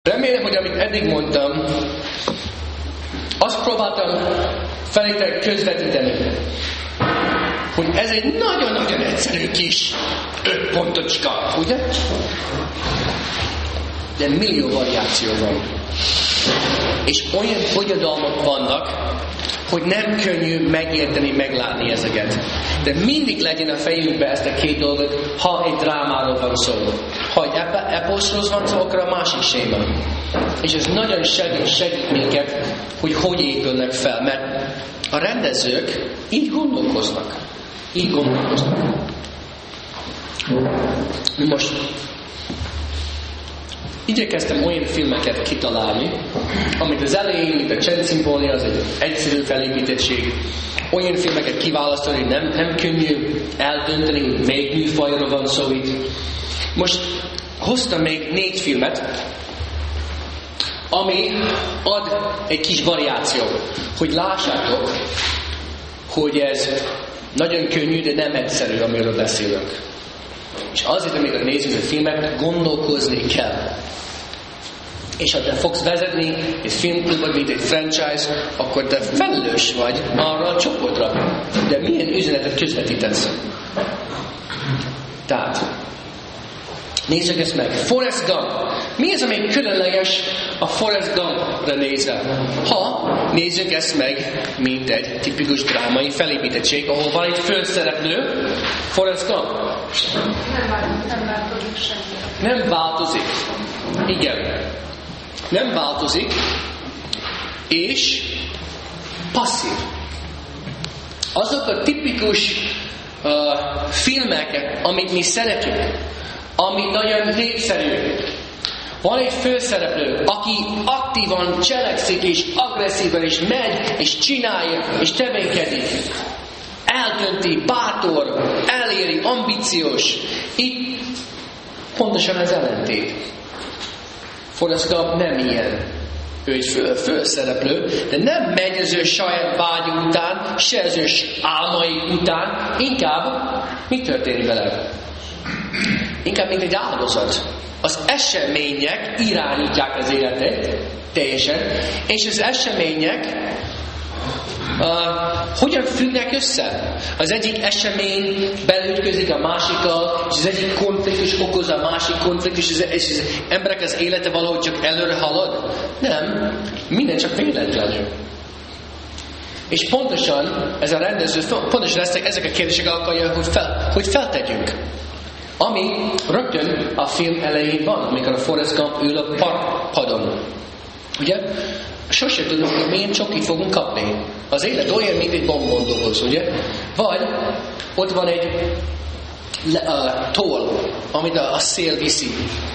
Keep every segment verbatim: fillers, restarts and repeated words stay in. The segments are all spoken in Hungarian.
Remélem, hogy amit eddig mondtam, azt próbáltam felétek közvetíteni, hogy ez egy nagyon-nagyon egyszerű kis öt pontocska, ugye? De millió variáció van. És olyan bonyodalmak vannak, hogy nem könnyű megérteni, meglátni ezeket. De mindig legyen a fejünkbe ezt a két dolgot, ha egy drámáról van szó. Ha egy eposzról van szó, akkor a másik séma. És ez nagyon segít, segít minket, hogy hogy épülnek fel. Mert a rendezők így gondolkoznak. Így gondolkoznak. Most igyekeztem olyan filmeket kitalálni, amit az elején, mint a Csendszimfónia, az egy egyszerű felépítettség. Olyan filmeket kiválasztani, hogy nem, nem könnyű eldönteni, hogy melyik műfajról van szó itt. Most hoztam még négy filmet, ami ad egy kis variációt, hogy lássátok, hogy ez nagyon könnyű, de nem egyszerű, amiről beszélünk. És azért, amikor nézzük a filmet, gondolkozni kell. És ha te fogsz vezetni egy filmklubot, mint egy franchise, akkor te felelős vagy arra a csoportra. De milyen üzenetet közvetítesz? Tehát, nézzük ezt meg. Forrest Gump. Mi az, ami különleges a Forrest Gumpra nézve? Ha nézzük ezt meg, mint egy tipikus drámai felépítettség, ahol van egy főszereplő, Forrest Gump. Nem változik semmi. Nem változik. Igen. Nem változik, és passzív. Azok a tipikus uh, filmek, amit mi szeretünk, ami nagyon népszerű. Van egy főszereplő, aki aktívan cselekszik, és agresszívan, és megy, és csinálja, és tevékedik. Eldönti, bátor, eléri, ambíciós. Itt pontosan ez ellentét. Forrest Gump nem ilyen. Ő egy fő, főszereplő, de nem megy az ő saját vágy után, se az ő álmai után. Inkább, mi történik vele? Inkább, mint egy áldozat. Az események irányítják az életet, teljesen, és az események uh, hogyan függnek össze? Az egyik esemény belütközik a másikkal, és az egyik konfliktus okoz a másik konfliktus, és az, és az emberek az élete valahogy csak előre halad? Nem, minden csak véletlenül. És pontosan ez a rendező, pontosan ezek, ezek a kérdések akarja, hogy, fel, hogy feltegyünk. Ami rögtön a film elején van, amikor a Forrest Gump ül a parkpadon. Ugye? Sose tudunk, hogy milyen csokit fogunk kapni. Az élet olyan, mint egy bombondoboz, ugye? Vagy ott van egy uh, toll, amit a, a szél viszi.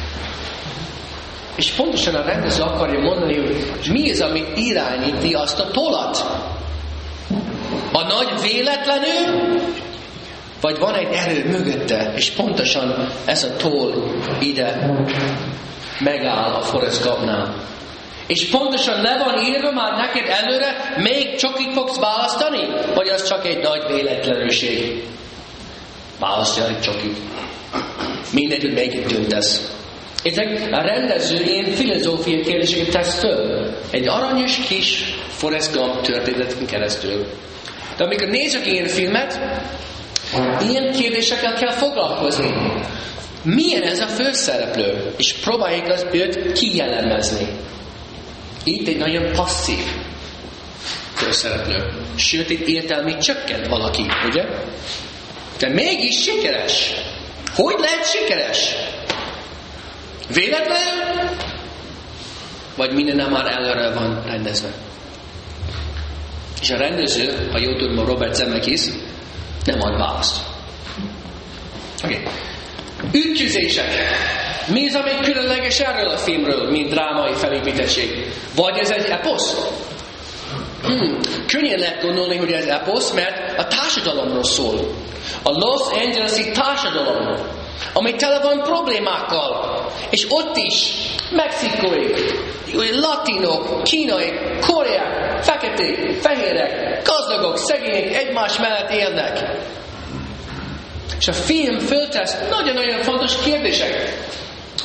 És pontosan a rendező akarja mondani, hogy mi az, ami irányíti azt a tollat. A nagy véletlenül, vagy van egy erő mögötte, és pontosan ez a toll ide megáll a Forrest Gumpnál. És pontosan le van írva már neked előre, még csokit fogsz választani? Vagy az csak egy nagy véletlenőség? Választja egy csokit. Mindegy, hogy melyiket döntesz. Ezek a rendező ilyen filozófiai kérdéseket tesz föl. Egy aranyos kis Forrest Gump történeten keresztül. De amikor nézzük ilyen filmet, ilyen kérdésekkel kell foglalkozni. Milyen ez a főszereplő? És próbáljuk az őt kijellemezni. Itt egy nagyon passzív főszereplő. Sőt, itt értelmi csökkent valaki, ugye? De mégis sikeres. Hogy lehet sikeres? Véletlenül? Vagy minden már előre van rendezve? És a rendező, ha jól tudom, Robert Zemeckis, nem ad választ. Oké. Okay. Ütközések. Mi az, ami különleges erről a filmről, mint drámai felépítettség? Vagy ez egy eposz? Hmm. Könnyen lehet gondolni, hogy ez eposz, mert a társadalomról szól. A Los Angeles-i társadalom, ami tele van problémákkal. És ott is mexikóik, latinok, kínaiak, koreák, feketék, fehérek, gazdagok, szegények egymás mellett élnek. És a film föltesz nagyon-nagyon fontos kérdéseket.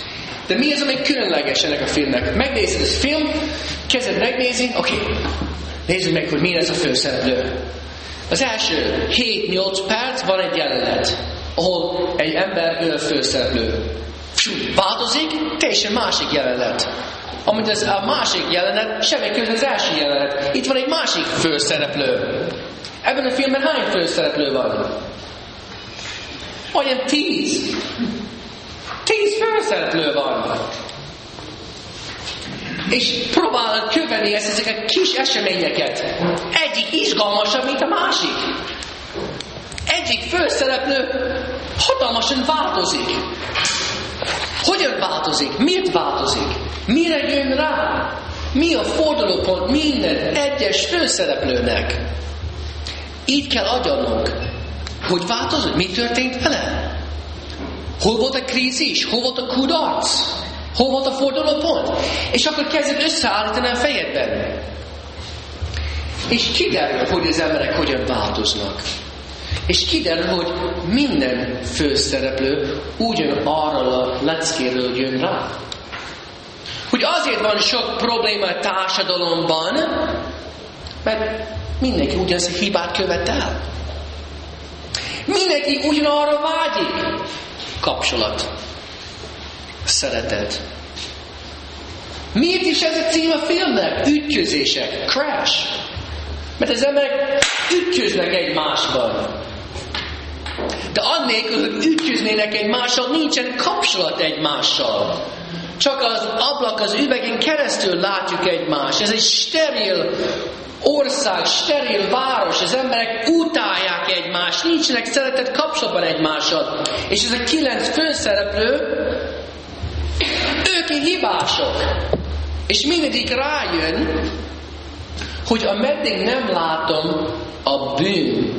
De mi az, ami különleges ennek a filmnek? Megnézed a film, kezded megnézni, oké, okay. Nézzük meg, hogy milyen ez a főszereplő. Az első hét-nyolc perc van egy jelenet, ahol egy ember ő a főszereplő. Változik, teljesen másik jelenet. Amit az a másik jelenet, semmi köze az első jelenet. Itt van egy másik főszereplő. Ebben a filmben hány főszereplő van? Olyan tíz. Tíz főszereplő van. És próbálod követni ezt, ezeket a kis eseményeket. Egyik izgalmasabb, mint a másik. Egyik főszereplő hatalmasan változik. Hogyan változik? Miért változik? Mire jön rá? Mi a fordulópont minden egyes főszereplőnek? Így kell agyalnunk, hogy változott, mi történt vele? Hol volt a krízis? Hol volt a kudarc? Hol volt a fordulópont? És akkor kezded összeállítani a fejedben. És kiderül, hogy az emberek hogyan változnak. És kiderül, hogy minden főszereplő ugyanarról a leckéről jön rá. Hogy azért van sok probléma a társadalomban, mert mindenki ugyanazt a hibát követ el. Mindenki ugyanarra vágyik. Kapcsolat. Szeretet. Miért is ez a cím a filmnek? Ütközések. Crash. Mert az emberek ütköznek egymásban. De annélkül, hogy ütköznének egymással, nincsen kapcsolat egymással. Csak az ablak, az üvegen keresztül látjuk egymást. Ez egy steril ország, steril város. Az emberek utálják egymást. Nincsenek szeretett kapcsolatban egymással. És ez a kilenc főszereplő, ők hibások. És mindegyik rájön, hogy ameddig nem látom a bűn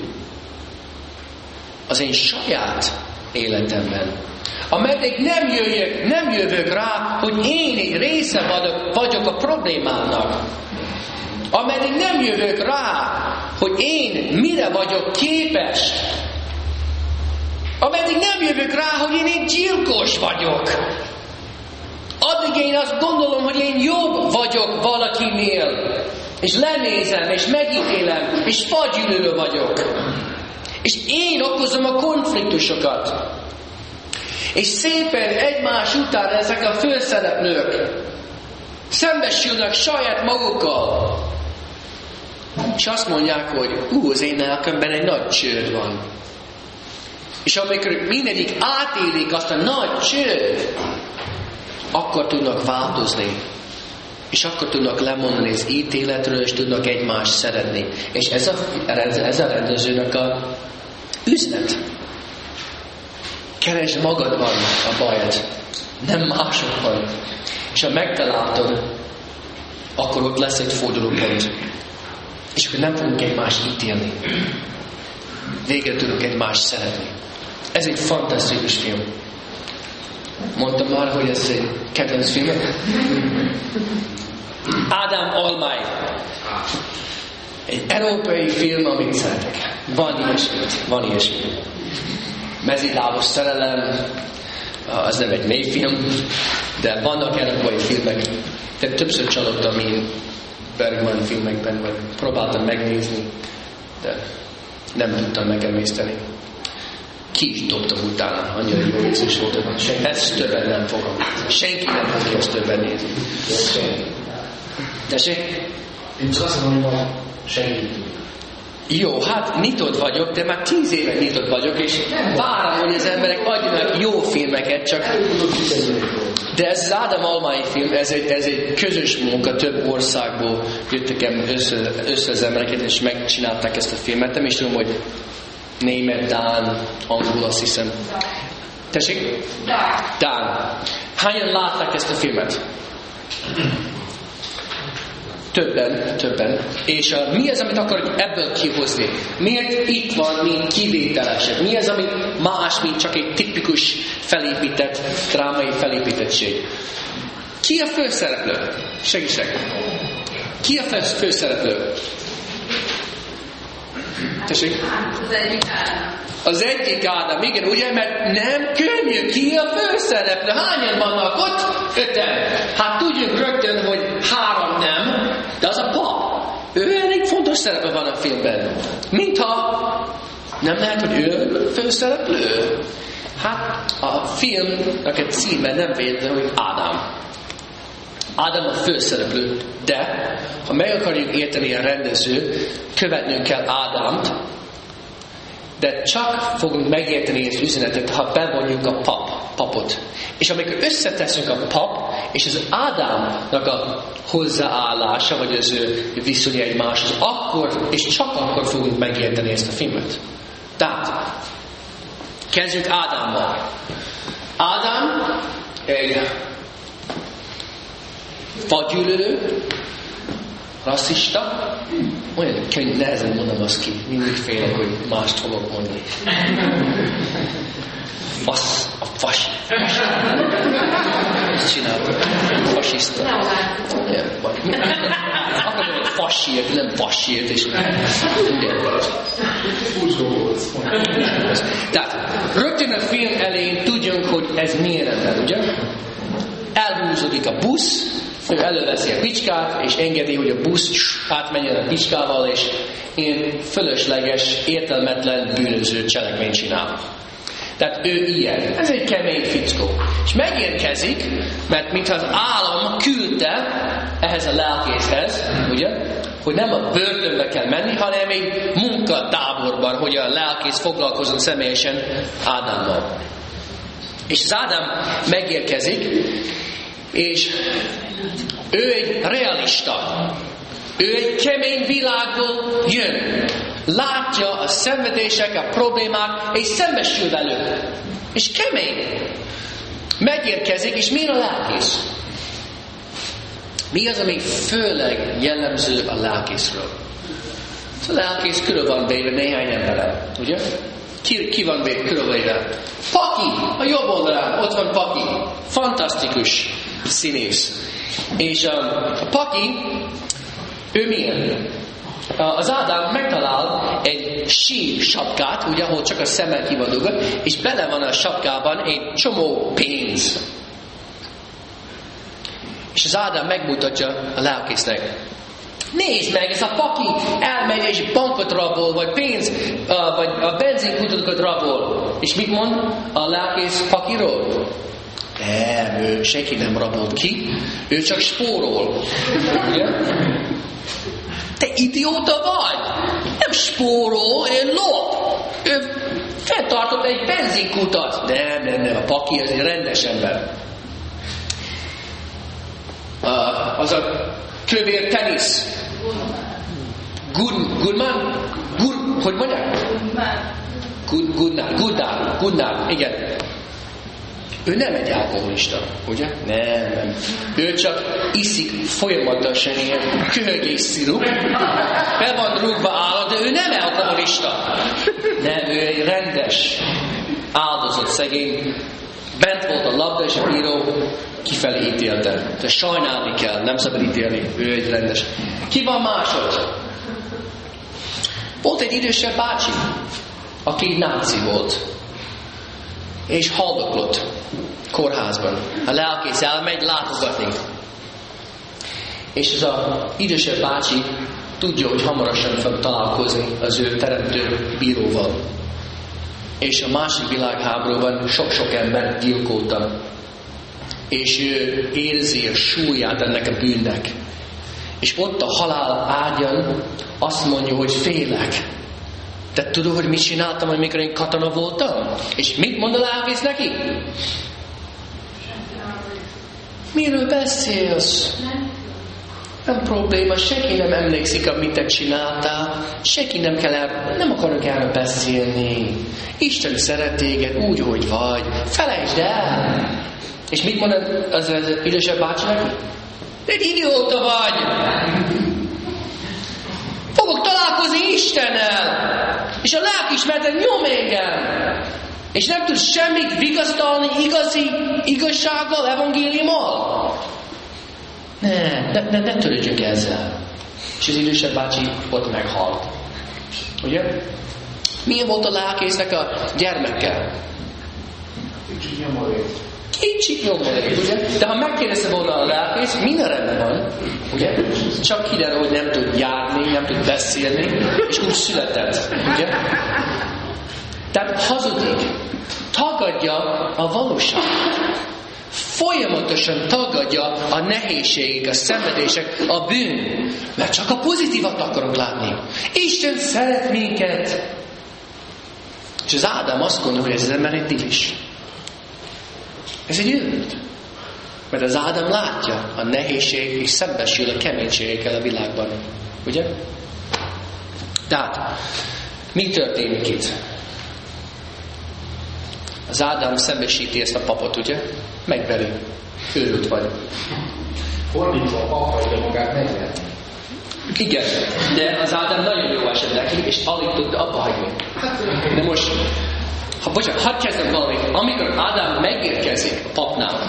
az én saját életemben, ameddig nem jöjjök, nem jövök rá, hogy én egy része vagyok, vagyok a problémának, ameddig nem jövök rá, hogy én mire vagyok képes, ameddig nem jövök rá, hogy én egy gyilkos vagyok, addig én azt gondolom, hogy én jobb vagyok valakinél, és lenézem, és megítélem, és fagyülő vagyok. És én okozom a konfliktusokat. És szépen egymás után ezek a főszereplők szembesülnek saját magukkal. És azt mondják, hogy ú, az én lelkemben egy nagy csőd van. És amikor mindegyik átélik azt a nagy csőd, akkor tudnak változni. És akkor tudnak lemondani az ítéletről, és tudnak egymást szeretni. És ez a, ez a rendezőnek a üzlet. Keresd magadban a bajod, nem másokban. És ha megtalálod, akkor ott lesz egy fordulópont. És akkor nem fogunk egymást ítélni. Végre tudunk egymást szeretni. Ez egy fantasztikus film. Mondtam már, hogy ez egy kedvenc film. Ádám Almály. Egy európai film, amit szeretek. Van ilyesmi. Van ilyesmi. Mezitlábos szerelem. Az nem egy mély film, de vannak európai filmek. De többször csalódtam én Bergman filmekben, vagy próbáltam megnézni, de nem tudtam megemészteni. Ki is dobtam utána, annyira jó érzés volt, hogy senki, ezt többen nem fogom. Senki nem fogja ezt többen nézni. Tessék? Én csak azt mondom, hogy senki. Jó, hát nyitott vagyok, de már tíz éve nyitott vagyok, és várom, hogy az emberek adjanak jó filmeket, csak... De ez az Ádám Almály film, ez egy, ez egy közös munka, több országból jöttek össze, össze az embereket, és megcsinálták ezt a filmet. Nem is tudom, hogy német, dán, angol, azt hiszem. Tessék? Dán. Hányan látták ezt a filmet? Többen, többen. És uh, mi az, amit akarok ebből kihozni? Miért itt van, mint kivételesek? Mi az, ami más, mint csak egy tipikus felépített, drámai felépítettség? Ki a főszereplő? Segítsek. Ki a főszereplő? Tessék? Az egyik Ádám. Az egyik Ádám, igen, ugye, mert nem könnyű, ki a főszereplő. Hányan vannak ott? Öten. Hát tudjuk rögtön, hogy három nem, de az a pap. Ő elég fontos szerepe van a filmben. Mintha nem lehet, hogy ő főszereplő. Hát a filmnek egy címe nem véletlen, hogy Ádám. Ádám a főszereplő, de ha meg akarjuk érteni a rendező, követnünk kell Ádámt, de csak fogunk megérteni ezt üzenetet, ha bevonjuk a pap, papot. És amikor összeteszünk a pap és az Ádámnak a hozzáállása, vagy az ő viszonya egymáshoz, akkor és csak akkor fogunk megérteni ezt a filmet. Tehát, kezdjük Ádámmal. Ádám egy fagyűlölő, rasszista, olyan könnyű, nehezen mondom azt ki, mindig félek, hogy mást fogok mondani. Fasz, a fas. Ezt csinálom. Fasiszta. Igen, vagy. Akkor mondom, fasírt, nem fasírt, és igen. Tehát, rögtön a film elején tudjunk, hogy ez milyen ember, ugye? Elhúzódik a busz, ő előveszi a picskát, és engedi, hogy a busz átmenjen a picskával, és ilyen fölösleges, értelmetlen, bűnöző cselekményt csinál. Tehát ő ilyen. Ez egy kemény fickó. És megérkezik, mert mintha az állam küldte ehhez a lelkészhez, ugye, hogy nem a börtönbe kell menni, hanem egy munkatáborban, hogy a lelkész foglalkozzon személyesen Ádámmal. És az Ádám megérkezik, és ő egy realista. Ő egy kemény világból jön. Látja a szenvedések, a problémák, és szembesül velük. És kemény. Megérkezik, és miért a lelkész? Mi az, ami főleg jellemző a lelkészről? A lelkész körül van véve néhány emberrel, ugye? Ki, ki van véve körülvéve? Paki! A jobb oldalán, ott van Paki. Fantasztikus színész. És a, a Paki, ő milyen? Az Ádám megtalál egy sí sapkát, ugye, ahol csak a szeme ki van dugva, és bele van a sapkában egy csomó pénz. És az Ádám megmutatja a lelkésznek. Nézd meg, ez a Paki elmegy és bankot rabol, vagy pénz, vagy a benzinkutatókat rabol. És mit mond a lelkész Pakiról? Nem, ő senki nem rabolt ki, ő csak spórol. Ugye? Te idióta vagy! Nem spórol, ő lop! Ő fenntartott egy benzinkutat. Nem, nem, nem, a Paki az egy rendes ember. Uh, az a kövér tenisz. Gun, Gunman? Gun, hogy mondják? Gun, Gunnar, Gunnar, Gunnar, igen. Ő nem egy alkoholista, ugye? Nem, nem. Ő csak iszik folyamatosan ilyen köhögés szirup. Be van rúgva állat, de ő nem alkoholista. Nem, ő egy rendes áldozat, szegény. Bent volt a labda, és a bíró kifelé ítélte. De sajnálni kell, nem szabad ítélni. Ő egy rendes. Ki van másod? Volt egy idősebb bácsi, aki náci volt. És haldoklott kórházban. A lelkész elmegy látogatni. És az a idősebb bácsi tudja, hogy hamarosan fog találkozni az ő teremtő bíróval. És a másik világháborúban sok-sok ember gyilkolta. És ő érzi a súlyát ennek a bűnnek. És ott a halál ágyon azt mondja, hogy félek. De tudod, hogy mit csináltam, amikor én katona voltam? És mit mond a lelkész neki? Miről beszélsz? Nem probléma, senki nem emlékszik, amit te csináltál. Senki nem kell el, nem akarok erről beszélni. Isten szeret téged úgy, hogy vagy. Felejtsd el! És mit mond az, az, az idősebb bácsi neki? Egy idióta vagy! Fogok találkozni Istennel! És a lelkiismereted nyom engem! És nem tudsz semmit vigasztalni igazi igazsággal, evangéliummal? Ne, ne, ne, ne törődjünk ezzel. És az idősebb bácsi ott meghalt. Ugye? Milyen volt a lelkésznek a gyermekkel? Kicsit nyomorék. Kicsit nyomorék, ugye? De ha megkérdezte volna a lelkész, minden rendben van, ugye? Csak kiderül, hogy nem tud járni, nem tud beszélni, és úgy született, ugye? Tehát hazudik, tagadja a valóságot. Folyamatosan tagadja a nehézségek, a szenvedések, a bűn. Mert csak a pozitívat akarok látni. Isten szeret minket. És az Ádám azt gondolja, hogy ez az ember egy divis. Ez egy őrült. Mert az Ádám látja a nehézség és szembesül a keménységekkel a világban. Ugye? Tehát, mi történik itt? Az Ádám szembesíti ezt a papot, ugye? Megveri. Őrült vagy. Fordítva a pap hagyja magát megverni. Igen, de az Ádám nagyon jó esett neki, és alig tudta abba hagyni. De most, ha bocsánat, hadd kezdem valamit. Amikor Ádám megérkezik a papnál,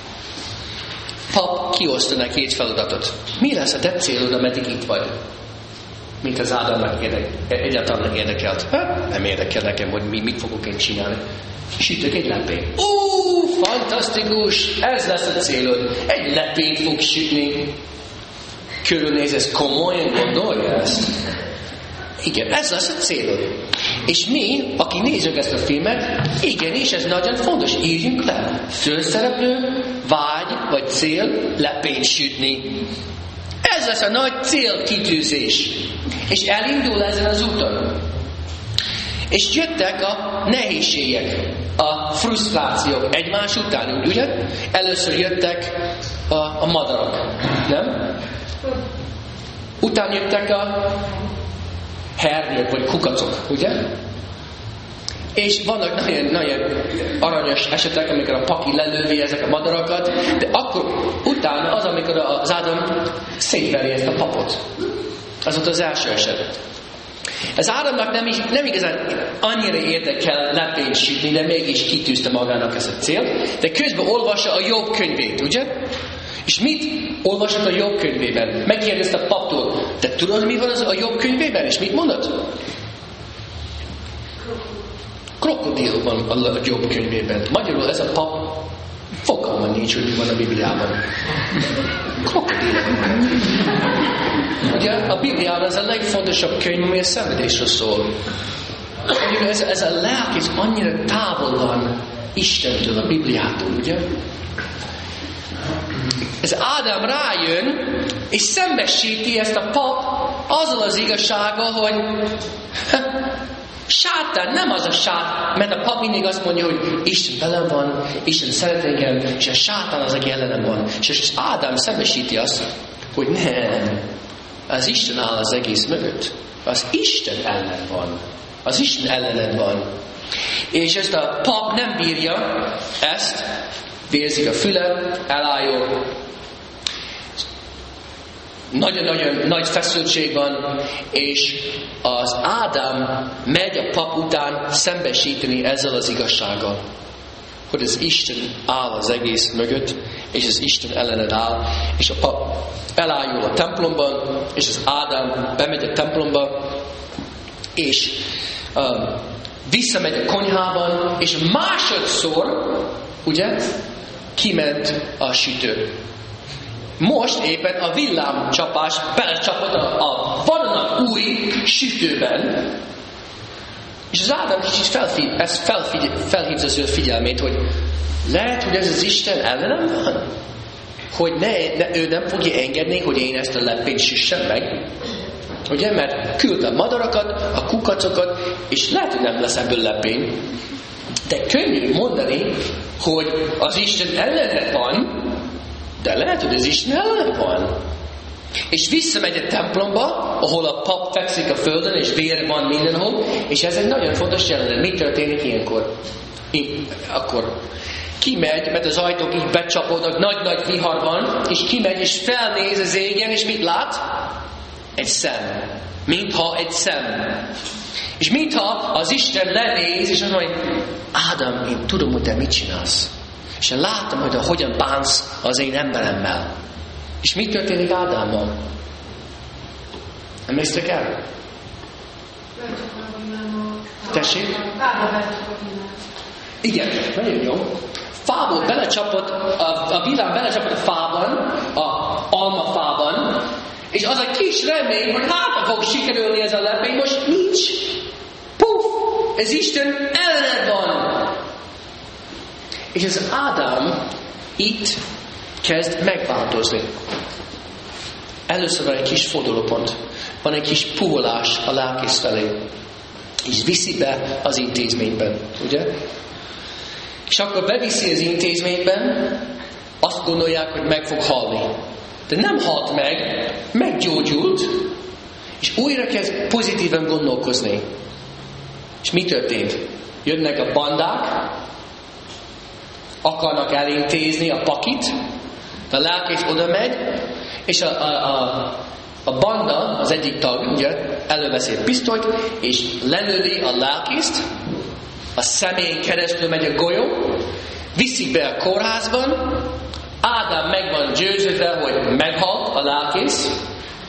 pap kioszta neki egy feladatot. Mi lesz a te célod, ameddig itt vagy? Mint az Ádámnak érdek, egyáltalán érdekelt. Hát, nem érdekel nekem, hogy mi, mit fogok én csinálni. Sütök egy lepényt. Ó, fantasztikus! Ez lesz a célod. Egy lepényt fog sütni. Körülnéz, ez komolyan gondolja ezt? Igen, ez lesz a célod. És mi, aki nézzük ezt a filmet, igenis, ez nagyon fontos. Írjunk le. Főszereplő, vágy vagy cél, lepényt sütni. Ez lesz a nagy célkitűzés. És elindul ezen az úton. És jöttek a nehézségek, a frusztrációk egymás után, ugye? Először jöttek a, a madarak, nem? Utána jöttek a hernyők, vagy kukacok, ugye? És vannak nagyon, nagyon aranyos esetek, amikor a paki lelővi ezek a madarakat, de akkor utána az, amikor az Ádám szétveri ezt a papot. Az volt az első eset. Az Ádámnak nem, is, nem igazán annyira érdekel lepényt sütni, de mégis kitűzte magának ezt a célt, de közben olvassa a Jobb könyvét, ugye? És mit olvasott a Jobb könyvében? Megkérdezte a paptól, te tudod, mi van az a Jobb könyvében? És mit mondott? Krokodil van a Jobb könyvében. Magyarul ez a pap fogalma nincs, hogy mi van a Bibliában. Krokodil. Ugye a Bibliában ez a legfontosabb könyv, ami a szenvedésről szól. Ez, ez a lelkész annyira távol van Istentől, a Bibliától, ugye? Ez Ádám rájön, és szembesíti ezt a pap azzal az igazsággal, hogy sátán nem az a sátán, mert a pap mindig azt mondja, hogy Isten velem van, Isten szeret engem, és a sátán az, aki ellenem van. És Ádám szembesíti azt, hogy nem, az Isten áll az egész mögött. Az Isten ellen van. Az Isten ellened van. És ezt a pap nem bírja ezt, vérzik a füle, elájul. Nagyon-nagyon nagy feszültség van, és az Ádám megy a pap után szembesíteni ezzel az igazsággal, hogy az Isten áll az egész mögött, és az Isten ellened áll, és a pap elájul a templomban, és az Ádám bemegy a templomba, és um, visszamegy a konyhában, és másodszor, ugye, kiment a sütő. Most éppen a villámcsapás belecsapott a, a vadonat új sütőben, és az Ádám kicsit felfigy, ez felfigy, felhívta az ő figyelmét, hogy lehet, hogy ez az Isten ellenem van? Hogy ne, ne, ő nem fogja engedni, hogy én ezt a lepényt süssem meg. Ugye? Mert küldtem madarakat, a kukacokat, és lehet, hogy nem lesz ebből lepény. De könnyű mondani, hogy az Isten ellene van, de lehet, hogy az Isten ellen van. És visszamegy a templomba, ahol a pap fekszik a földön, és vér van mindenhol, és ez egy nagyon fontos jelenet. Mi történik ilyenkor? I- akkor kimegy, mert az ajtók így becsapódnak, nagy-nagy vihar van, és kimegy, és felnéz az égen, és mit lát? Egy szem. Mintha egy szem. És mintha az Isten lenéz, és azt mondja, hogy Ádám, én tudom, hogy te mit csinálsz. És én láttam, hogy hogyan bánsz az én emberemmel. És mi történik Ádámmal? Emléksztek el? Tessék? Fába belecsap a villám. Igen, nagyon jó. Fából belecsapott, a, a villám belecsapott a fában, a almafában, és az a kis remény, hogy hátra fog sikerülni ez a lepény, most nincs. Puff! Ez Isten ellened van. És az Ádám itt kezd megváltozni. Először van egy kis fordulópont. Van egy kis puholás a lelkész felé. És viszi be az intézményben. Ugye? És akkor beviszi az intézményben, azt gondolják, hogy meg fog halni. De nem halt meg, meggyógyult, és újra kezd pozitívan gondolkozni. És mi történt? Jönnek a bandák, akarnak elintézni a pakit, a lelkész oda megy, és a, a, a, a banda, az egyik tag, ugye, előveszi egy pisztolyt, és lelöli a lelkészt, a személyen keresztül megy a golyó, viszi be a kórházban, Ádám meg van győződve, hogy meghalt a lelkész.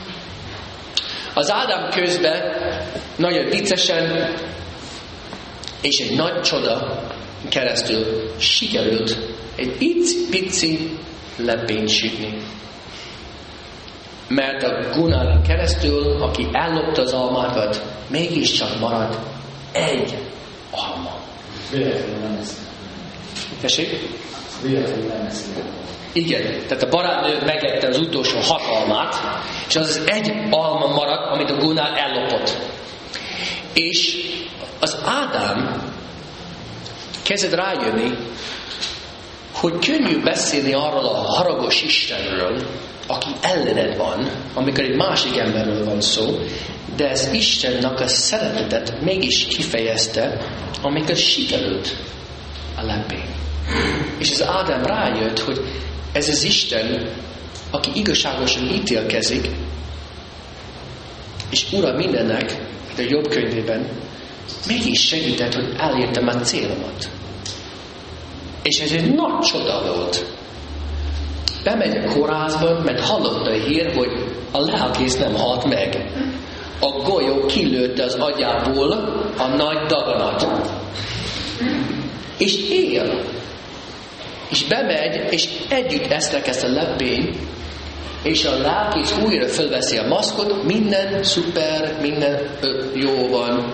Az Ádám közben nagyon viccesen és egy nagy csoda keresztül sikerült egy pici-pici lepényt sütni. Mert a Gunáron keresztül, aki ellopta az almákat, mégiscsak maradt egy alma. Véletlenül nem eszik. Tessék? Véletlenül nem eszik. Igen, tehát a barátnő megette az utolsó hat almát, és az az egy alma maradt, amit a Gunár ellopott. És az Ádám kezdett rájönni, hogy könnyű beszélni arról a haragos Istenről, aki ellened van, amikor egy másik emberről van szó, de ez Istennek a szeretetet mégis kifejezte, amikor sikerült a lepény. És az Ádám rájött, hogy ez az Isten, aki igazságosan ítélkezik, és ura mindennek, de a jobb könyvében, mégis segített, hogy elértem a célomat. És ez egy nagy csoda volt. Bemegy a kórházba, mert hallotta a hír, hogy a lelkész nem halt meg. A golyó kilőtte az agyából a nagy daganat. És él. És bemegy, és együtt esznek ezt a lepény, és a lelkész újra fölveszi a maszkot, minden szuper, minden jó van.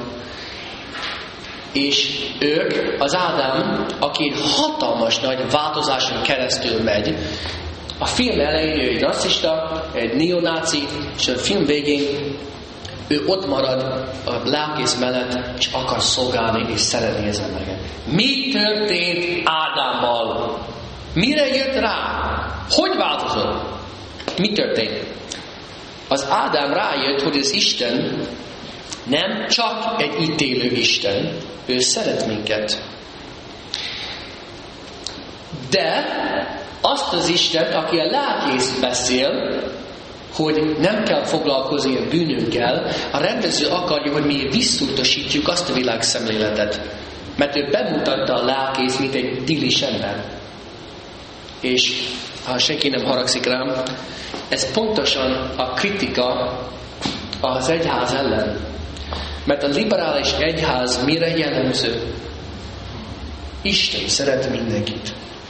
És ők, az Ádám, aki hatalmas nagy változáson keresztül megy, a film elején ő egy rasszista, egy neonáci, és a film végén ő ott marad a lelkész mellett, és akar szolgálni és szeretni az embereket. Mi történt Ádámmal? Mire jött rá? Hogy változott? Mi történt? Az Ádám rájött, hogy az Isten nem csak egy ítélő Isten, ő szeret minket. De azt az Istent, aki a lelkész beszél, hogy nem kell foglalkozni a bűnünkkel, a rendező akarja, hogy mi visszutasítjuk azt a világszemléletet. Mert ő bemutatta a lelkész, mint egy dilis ember. És ha senki nem haragszik rám, ez pontosan a kritika az egyház ellen. Mert a liberális egyház mire jellemző? Isten szeret mindenkit.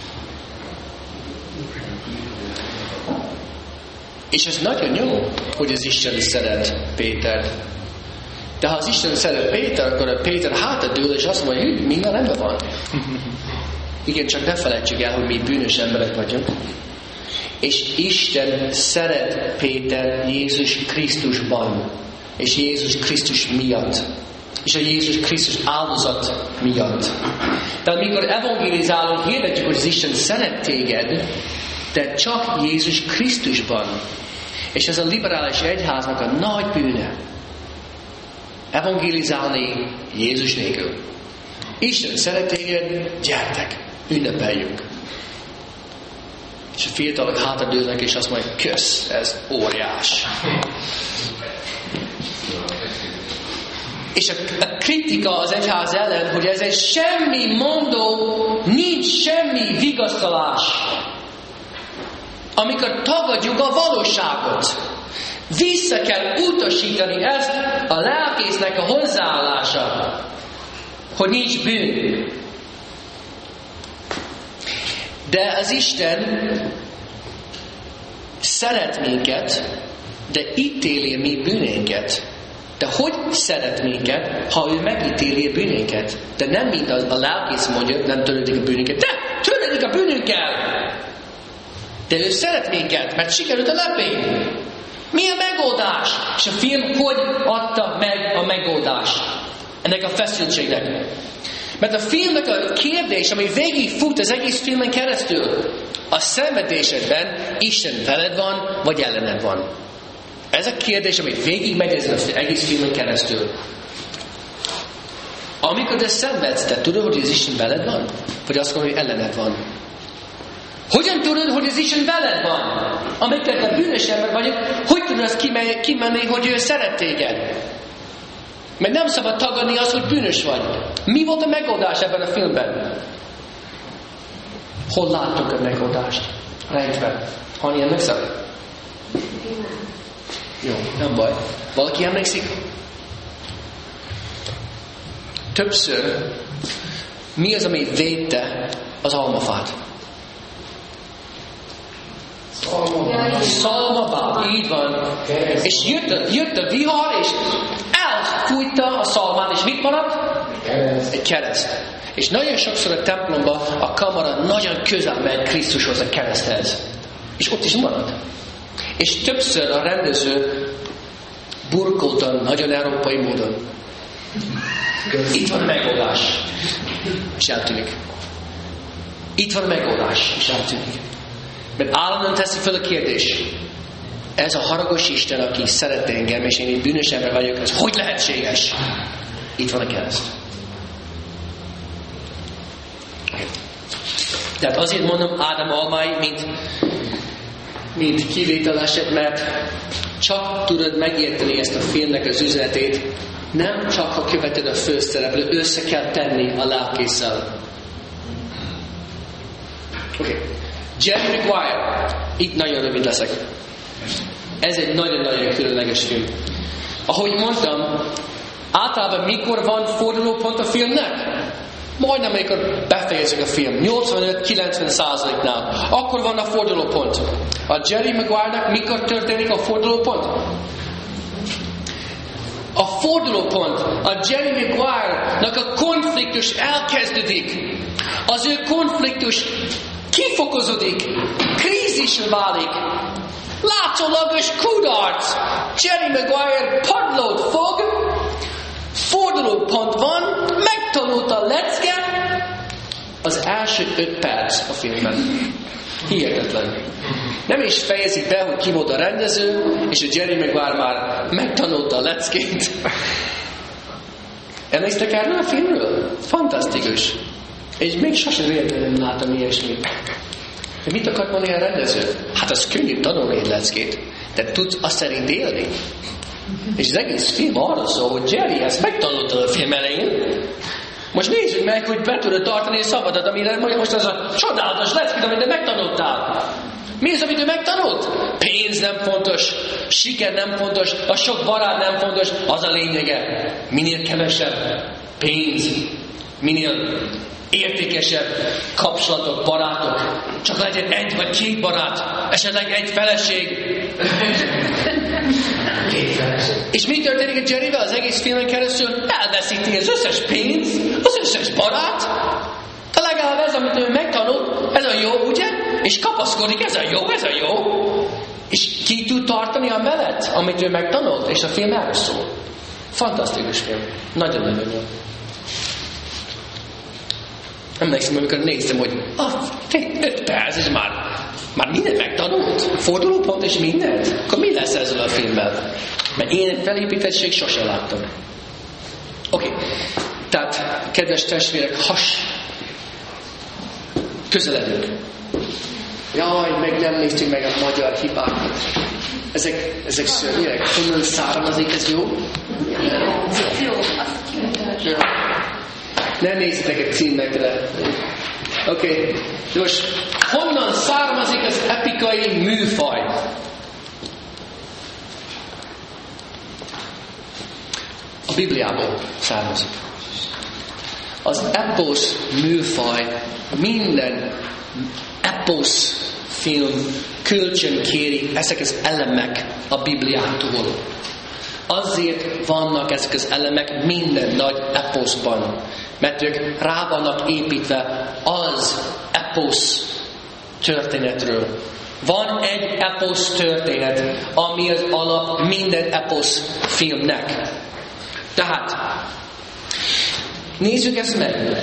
És ez nagyon jó, hogy az Isten szeret Pétert. De ha az Isten szeret Péter, akkor a Péter hátradől, és azt mondja, hogy minden rendben van. Igen, csak ne felejtsük el, hogy mi bűnös emberek vagyunk. És Isten szeret Péter Jézus Krisztusban. És Jézus Krisztus miatt. És a Jézus Krisztus áldozat miatt. De amikor evangelizálunk, hirdetjük, hogy az Isten szeret téged, de csak Jézus Krisztusban. És ez a liberális egyháznak a nagy bűne. Evangelizálni Jézus nélkül. Isten szeret téged, gyertek, ünnepeljünk. És a fiatalok hátradőlnek, és azt mondják, kösz, ez óriás. És a, a kritika az egyház ellen, hogy ez egy semmi mondó, nincs semmi vigasztalás. Amikor tagadjuk a valóságot. Vissza kell utasítani ezt a lelkésznek a hozzáállása, hogy nincs bűn. De az Isten szeret minket, de ítéli mi bűnénket. De hogy szeret minket, ha ő megítéli a bűnénket? De nem mint az, a lelkész mondja, nem törődik a bűnünket. De törődik a bűnünkkel! De ő szeret minket, mert sikerült a lepény. Mi a megoldás? És a film hogy adta meg a megoldást ennek a feszültségnek? Mert a filmnek a kérdés, ami végig fut az egész filmen keresztül, a szenvedésedben Isten veled van, vagy ellened van. Ez a kérdés, ami végig megy ezen az egész filmen keresztül. Amikor te szenvedsz, te tudod, hogy az Isten veled van? Vagy azt mondod, hogy ellened van? Hogyan tudod, hogy az Isten veled van? Amikor te bűnös ember vagy, hogy tudod azt kimenni, kimenni, hogy ő szeret téged? Mert nem szabad tagadni azt, hogy bűnös vagy. Mi volt a megoldás ebben a filmben? Hol láttuk a megoldást? Rejtve. Hani emlékszel? Jó, nem baj. Valaki emlékszik? Többször mi az, ami védte az almafát? Szalmabát, így van. És jött a, jött a vihar, és elfújta a szalmát, és mit maradt? Egy kereszt. És nagyon sokszor a templomban a kamara nagyon közel megy Krisztushoz, a kereszthez. És ott is marad. És többször a rendező burkolta nagyon európai módon. Itt van a megoldás. És eltűnik. Itt van a megoldás. És eltűnik. Mert állandóan teszi fel a kérdés. Ez a haragos Isten, aki szeret engem, és én egy bűnös ember vagyok, ez hogy lehetséges? Itt van a kereszt. Tehát azért mondom Ádám almái, mint, mint kivételesek, mert csak tudod megérteni ezt a filmnek az üzenetét, nem csak ha követed a főszereplőt, össze kell tenni a lelkésszel. Oké. Okay. Jerry Maguire. Itt nagyon rövid leszek. Ez egy nagyon-nagyon különleges film. Ahogy mondtam, általában mikor van fordulópont a filmnek? Majdnem amikor befejezik a film. nyolcvanöt-kilencven százaléknál. Akkor van a fordulópont. A Jerry Maguire-nak mikor történik a fordulópont? A fordulópont, a Jerry Maguire-nak a konfliktus elkezdődik. Az ő konfliktus kifokozódik, krízisre válik, látszólagos kudarc. Jerry Maguire padlót fog, fordulópont van, megtanult a lecke, az első öt perc a filmben. Hihetetlen. Nem is fejezik be, hogy ki volt a rendező, és a Jerry Maguire már megtanulta a leckét. Emlékeztek erről a filmről? Fantasztikus. És még sosem véletlenül nem láttam ilyesmit. De mit akart mondani a rendező? Hát az könnyű tanulni egy leckét, de tudsz azt szerint élni. És az egész film arra szól, hogy Jerry ezt megtanulta a film elején. Most nézzük meg, hogy be tudod tartani a szabadat, amire most az a csodálatos leckét, amit megtanultál. Mi az, amit ő megtanult? Pénz nem fontos, siker nem fontos, a sok barát nem fontos, az a lényege. Minél kevesebb pénz, minél értékesebb kapcsolatok, barátok. Csak legyen egy vagy két barát, esetleg egy feleség. Két feleség. És mi történik a Jerryvel az egész filmen keresztül? Elveszíti az összes pénz, az összes barát. De legalább ez, amit ő megtanult, ez a jó, ugye? És kapaszkodik, ez a jó, ez a jó. És ki tud tartani a mellett, amit ő megtanult, és a film erről szól. Fantasztikus film. Nagyon-nagyon jó. Emlékszem, amikor néztem, hogy ah, öt perc, és már, már minden megtanult. Fordulópont és mindent. Akkor mi lesz ezzel a filmmel? Mert én felépítettség sosem láttam. Oké. Okay. Tehát, kedves testvérek, has. Közeledünk. Jaj, meg nem néztük meg a magyar hibákat. Ezek, ezek szörnyűek. Honnan származik, ez jó? Jó, azt jó. Ne nézzétek a címekre. Oké. Okay. Most honnan származik az epikai műfaj? Bibliából származik. Az eposz műfaj minden eposz film kölcsön kéri ezek az elemek a Bibliától. Azért vannak ezek az elemek minden nagy eposzban, mert ők rá vannak építve az eposz történetről. Van egy eposz történet, ami az alap minden eposz filmnek. Tehát, nézzük ezt meg.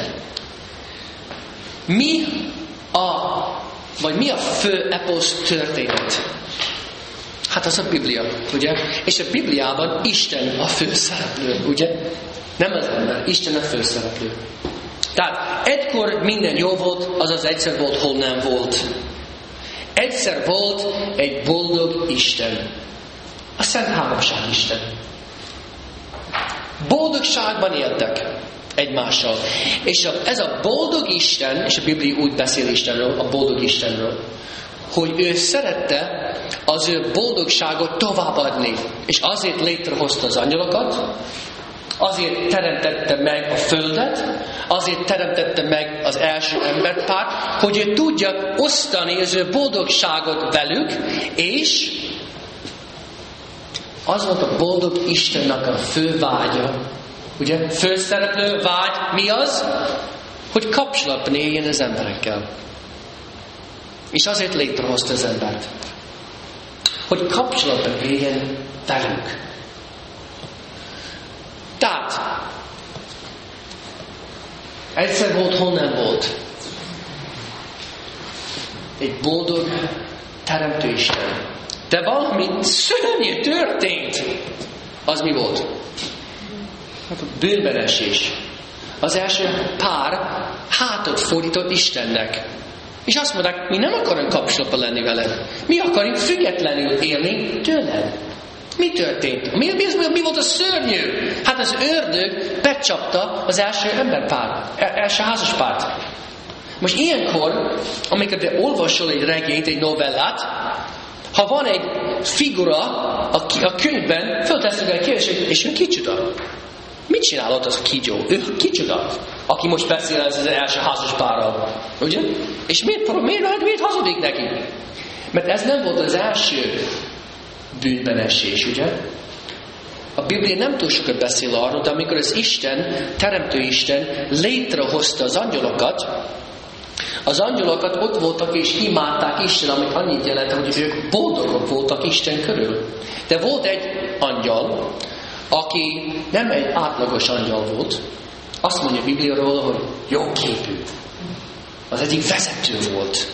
Mi a, vagy mi a fő eposz történet? Hát az a Biblia, ugye? És a Bibliában Isten a főszereplő, ugye? Nem az ember, Isten a főszereplő. Tehát egykor minden jó volt, azaz egyszer volt, hol nem volt. Egyszer volt egy boldog Isten. A Szent Háromság Isten. Boldogságban éltek egymással. És ez a boldog Isten, és a Biblia úgy beszél Istenről, a boldog Istenről, hogy ő szerette az ő boldogságot továbbadni. És azért létrehozta az angyalokat, azért teremtette meg a földet, azért teremtette meg az első emberpárt, hogy ő tudja osztani az ő boldogságot velük, és az volt a boldog Istennek a fő vágya. Ugye? Főszereplő vágy mi az? Hogy kapcsolatban éljen az emberekkel. És azért létrehozta az embert. Hogy kapcsolatban éljen velük. Tehát, egyszer volt, hol nem volt. Egy boldog teremtő Isten. De valami szörnyű történt. Az mi volt? Hát a bűnbeesés. Az első pár hátat fordított Istennek. És azt mondták, mi nem akarunk kapcsolatban lenni veled. Mi akarunk függetlenül élni tőled. Mi történt? Mi, mi, mi volt a szörnyű? Hát az ördög becsapta az első emberpárt, első házaspárt. Most ilyenkor, amikor te olvasol egy regényt, egy novellát, ha van egy figura a, a könyvben, fölteszünk egy kérdést, és ő kicsoda? Mit csinálott az a kígyó? Ő kicsoda? Aki most beszél ez az első házaspárral. Ugye? És miért, miért, miért hazudik neki? Mert ez nem volt az első bűnbeesés, ugye? A Biblia nem túl sokat beszél arról, de amikor az Isten, teremtő Isten létrehozta az angyalokat, az angyalokat ott voltak és imádták Isten, amit annyit jelent, hogy ők boldogok voltak Isten körül. De volt egy angyal, aki nem egy átlagos angyal volt. Azt mondja a Biblia róla, hogy jó képű. Az egyik vezető volt.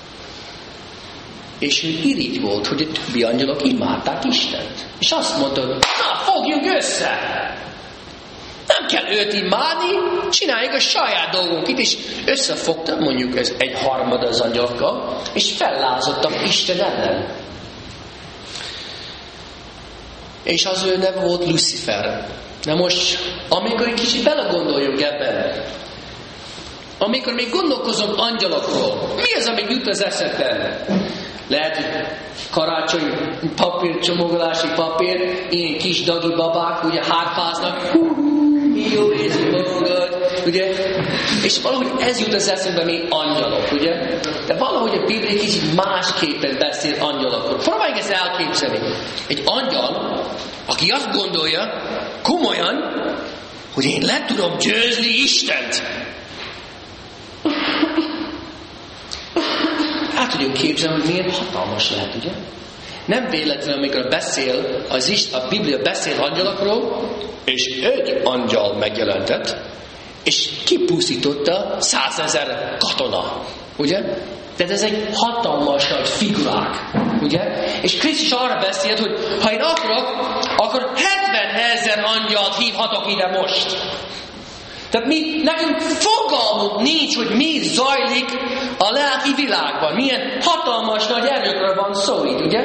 És ő irigy volt, hogy a többi angyalok imádták Istent. És azt mondta, na, fogjunk össze! Nem kell őt imádni, csináljuk a saját dolgunkat, és összefogta, mondjuk ez egy harmad az angyalokkal, és fellázadtak Isten ellen. És az ő neve volt Lucifer. Na most, amikor egy kicsit belegondoljunk ebben, amikor még gondolkozunk angyalokról, mi az, ami jut az eszedben? Lehet, hogy karácsony papír, csomagolási papír, ilyen kis dagi babák, ugye hárpáznak, jó érzik magukat, ugye? És valahogy ez jut az eszünkbe, mi angyalok, ugye? De valahogy a Biblia kicsit másképpen beszél angyalokról. Próbáljuk ezt elképzelni. Egy angyal, aki azt gondolja, komolyan, hogy én le tudom győzni Istent. El tudjuk képzelni, hogy milyen hatalmas lehet, ugye? Nem véletlenül, amikor beszél, az is, a Biblia beszél angyalokról, és egy angyal megjelentett, és kipusztította százezer katona, ugye? Tehát ez egy hatalmas nagy figurák, ugye? És Krisztus arra beszélt, hogy ha én akarok, akkor hetvenezer angyalt hívhatok ide most. Tehát mi, nekünk fogalmunk nincs, hogy mi zajlik a lelki világban. Milyen hatalmas nagy erőkről van szó itt, ugye?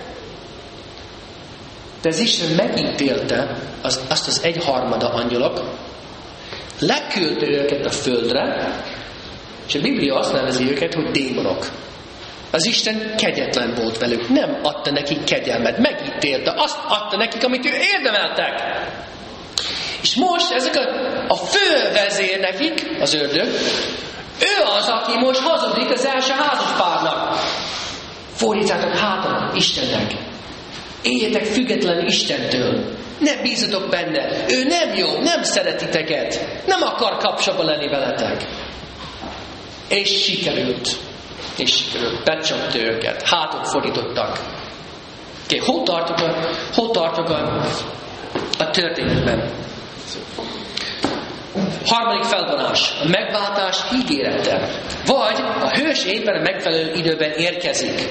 De az Isten megítélte az, azt az egyharmada angyalok, leküldte őket a földre, és a Biblia azt nevezi őket, hogy démonok. Az Isten kegyetlen volt velük, nem adta nekik kegyelmet, megítélte, azt adta nekik, amit ő érdemeltek. És most ezek a, a fővezér nekik, az ördög, ő az, aki most hazudik az első házaspárnak. Fordítsátok hátat Istennek. Éljetek független Istentől. Ne bízatok benne. Ő nem jó, nem szeret titeket. Nem akar kapcsolatban lenni veletek. És sikerült. És sikerült. Becsapta őket. Hátot fordítottak. Oké, okay, hol tartok a, hol tartok a, a történetben? Harmadik felvonás. A megváltás ígérete. Vagy a hős éppen a megfelelő időben érkezik.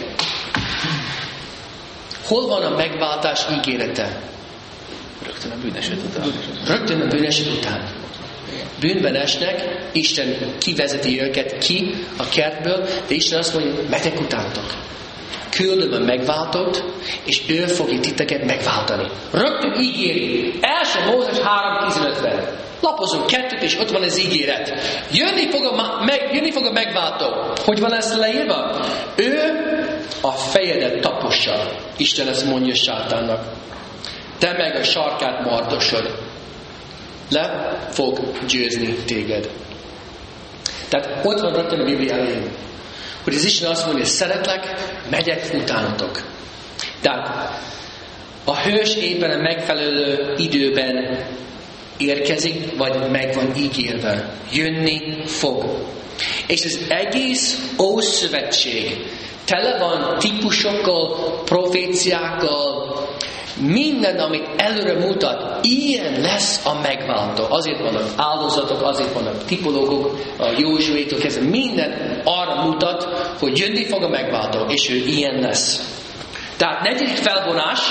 Hol van a megváltás ígérete? Rögtön a bűneset után. Rögtön a bűneset után. Bűnben esnek, Isten kivezeti őket ki a kertből, de Isten azt mondja, mentek utántok. Küldöm a megváltót, és ő fogja titeket megváltani. Rögtön ígéri. Első Mózes három tizenötben. Lapozunk kettőt, és ott van az ígéret. Jönni fog a, meg, jönni fog a megváltó. Hogy van ezt leírva? Ő a fejedet tapossa. Isten ezt mondja Sátánnak. Te meg a sarkát mardosod. Le fog győzni téged. Tehát ott van rögtön a Biblia elején. Hogy az Isten azt mondja, szeretlek, megyek utánatok. Tehát a hős éppen a megfelelő időben érkezik, vagy meg van ígérve. Jönni fog. És az egész Ószövetség tele van típusokkal, proféciákkal, minden, amit előre mutat, ilyen lesz a megváltó. Azért vannak áldozatok, azért vannak tipológok, a Józsuétól kezdve, minden arra mutat, hogy jönni fog a megváltó, és ő ilyen lesz. Tehát negyedik felvonás,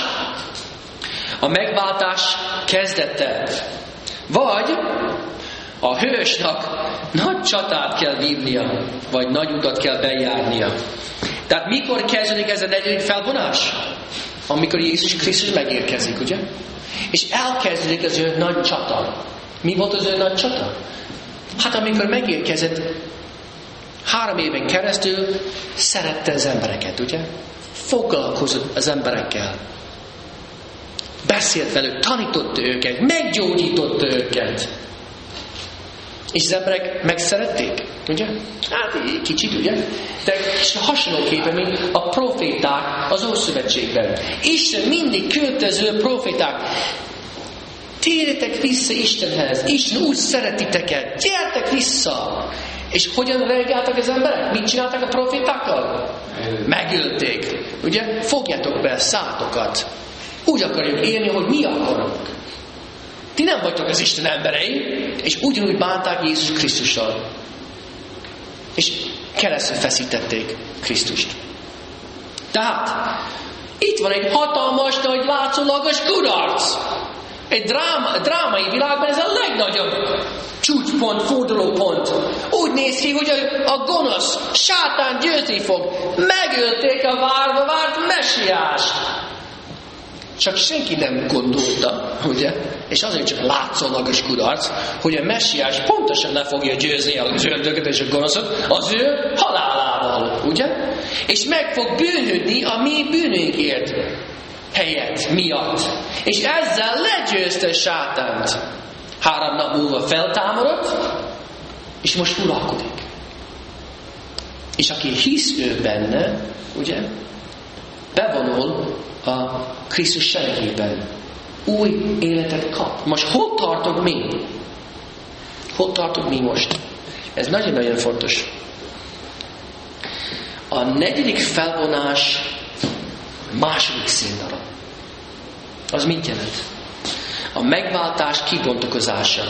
a megváltás kezdete. Vagy a hősnek nagy csatát kell vívnia, vagy nagy utat kell bejárnia. Tehát mikor kezdődik ez a negyedik felvonás? Amikor Jézus Krisztus megérkezik, ugye? És elkezdődik az ő nagy csata. Mi volt az ő nagy csata? Hát amikor megérkezett, három éven keresztül szerette az embereket, ugye? Foglalkozott az emberekkel. Beszélt velük, tanította őket, meggyógyította őket. És az emberek megszerették, ugye? Hát kicsit, ugye? De hasonlóképpen, mint a proféták az Ószövetségben. Isten mindig küldte az ő proféták. Térjetek vissza Istenhez. Isten úgy szeret titeket. Gyertek vissza. És hogyan reagáltak az emberek? Mit csináltak a profétákkal? Megölték. Ugye? Fogjátok be szátokat. Úgy akarjuk élni, hogy mi akarunk. Ti nem vagytok az Isten emberei, és ugyanúgy bánták Jézus Krisztussal. És keresztre feszítették Krisztust. Tehát, itt van egy hatalmas, nagy látszólagos kudarc. Egy dráma, drámai világban ez a legnagyobb csúcspont, fordulópont. Úgy néz ki, hogy a, a gonosz, sátán győzni fog. Megölték a várva várt messiást. Csak senki nem gondolta, ugye? És azért csak látszólagos kudarc, hogy a messiás pontosan le fogja győzni az ördögöt és a gonoszot az ő halálával, ugye? És meg fog bűnhődni a mi bűnünkért helyett, miatt. És ezzel legyőzte sátánt. Három nap múlva feltámadott, és most uralkodik. És aki hisz ő benne, ugye? Bevonul a Krisztus seregében. Új életet kap. Most hol tartok mi? Hol tartok mi most? Ez nagyon-nagyon fontos. A negyedik felvonás második színdarab. Az mit jelent? A megváltás kibontakozása.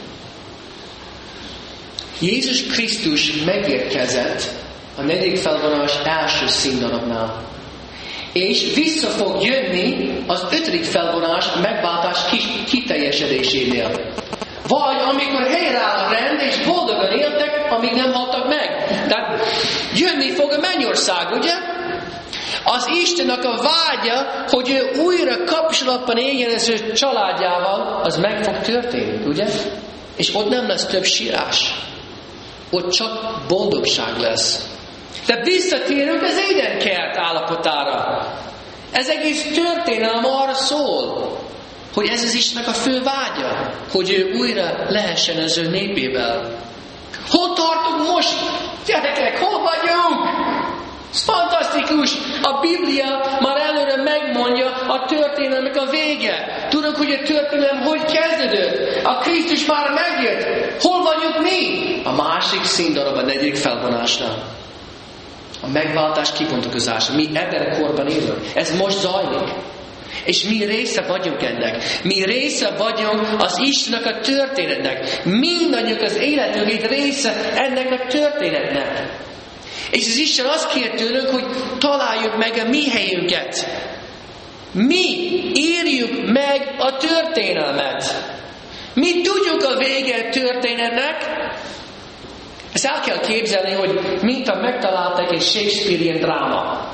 Jézus Krisztus megérkezett a negyedik felvonás első színdarabnál. És vissza fog jönni az ötödik felvonás megváltás kiteljesedésénél. Vagy amikor helyreáll a rend, és boldogan éltek, amíg nem haltak meg. Tehát jönni fog a mennyország, ugye? Az Istennek a vágya, hogy ő újra kapcsolatban éljen az ő családjával, az meg fog történni, ugye? És ott nem lesz több sírás. Ott csak boldogság lesz. De visszatérünk az édenkert állapotára. Ez egész történelem arra szól. hogy ez az Istennek a fő vágya, hogy ő újra lehessen az ő népével. Hol tartunk most? Gyerekek, hol vagyunk? Ez fantasztikus! A Biblia már előre megmondja a történelmek a vége. Tudod, hogy a történelem hogy kezdődött? A Krisztus már megjött. Hol vagyunk mi? A másik színdarab, a negyedik felvonásnál. A megváltás kibontakozása. Mi ebben a korban élünk. Ez most zajlik. És mi része vagyunk ennek. Mi része vagyunk az Istennek a történetnek. Mindannyiunk az életünk egy része ennek a történetnek. És az Isten azt kér tőlünk, hogy találjuk meg a mi helyünket. Mi írjuk meg a történelmet. Mi tudjuk a vége történetnek. Ezt el kell képzelni, hogy mintha megtaláltak egy Shakespeare-i dráma.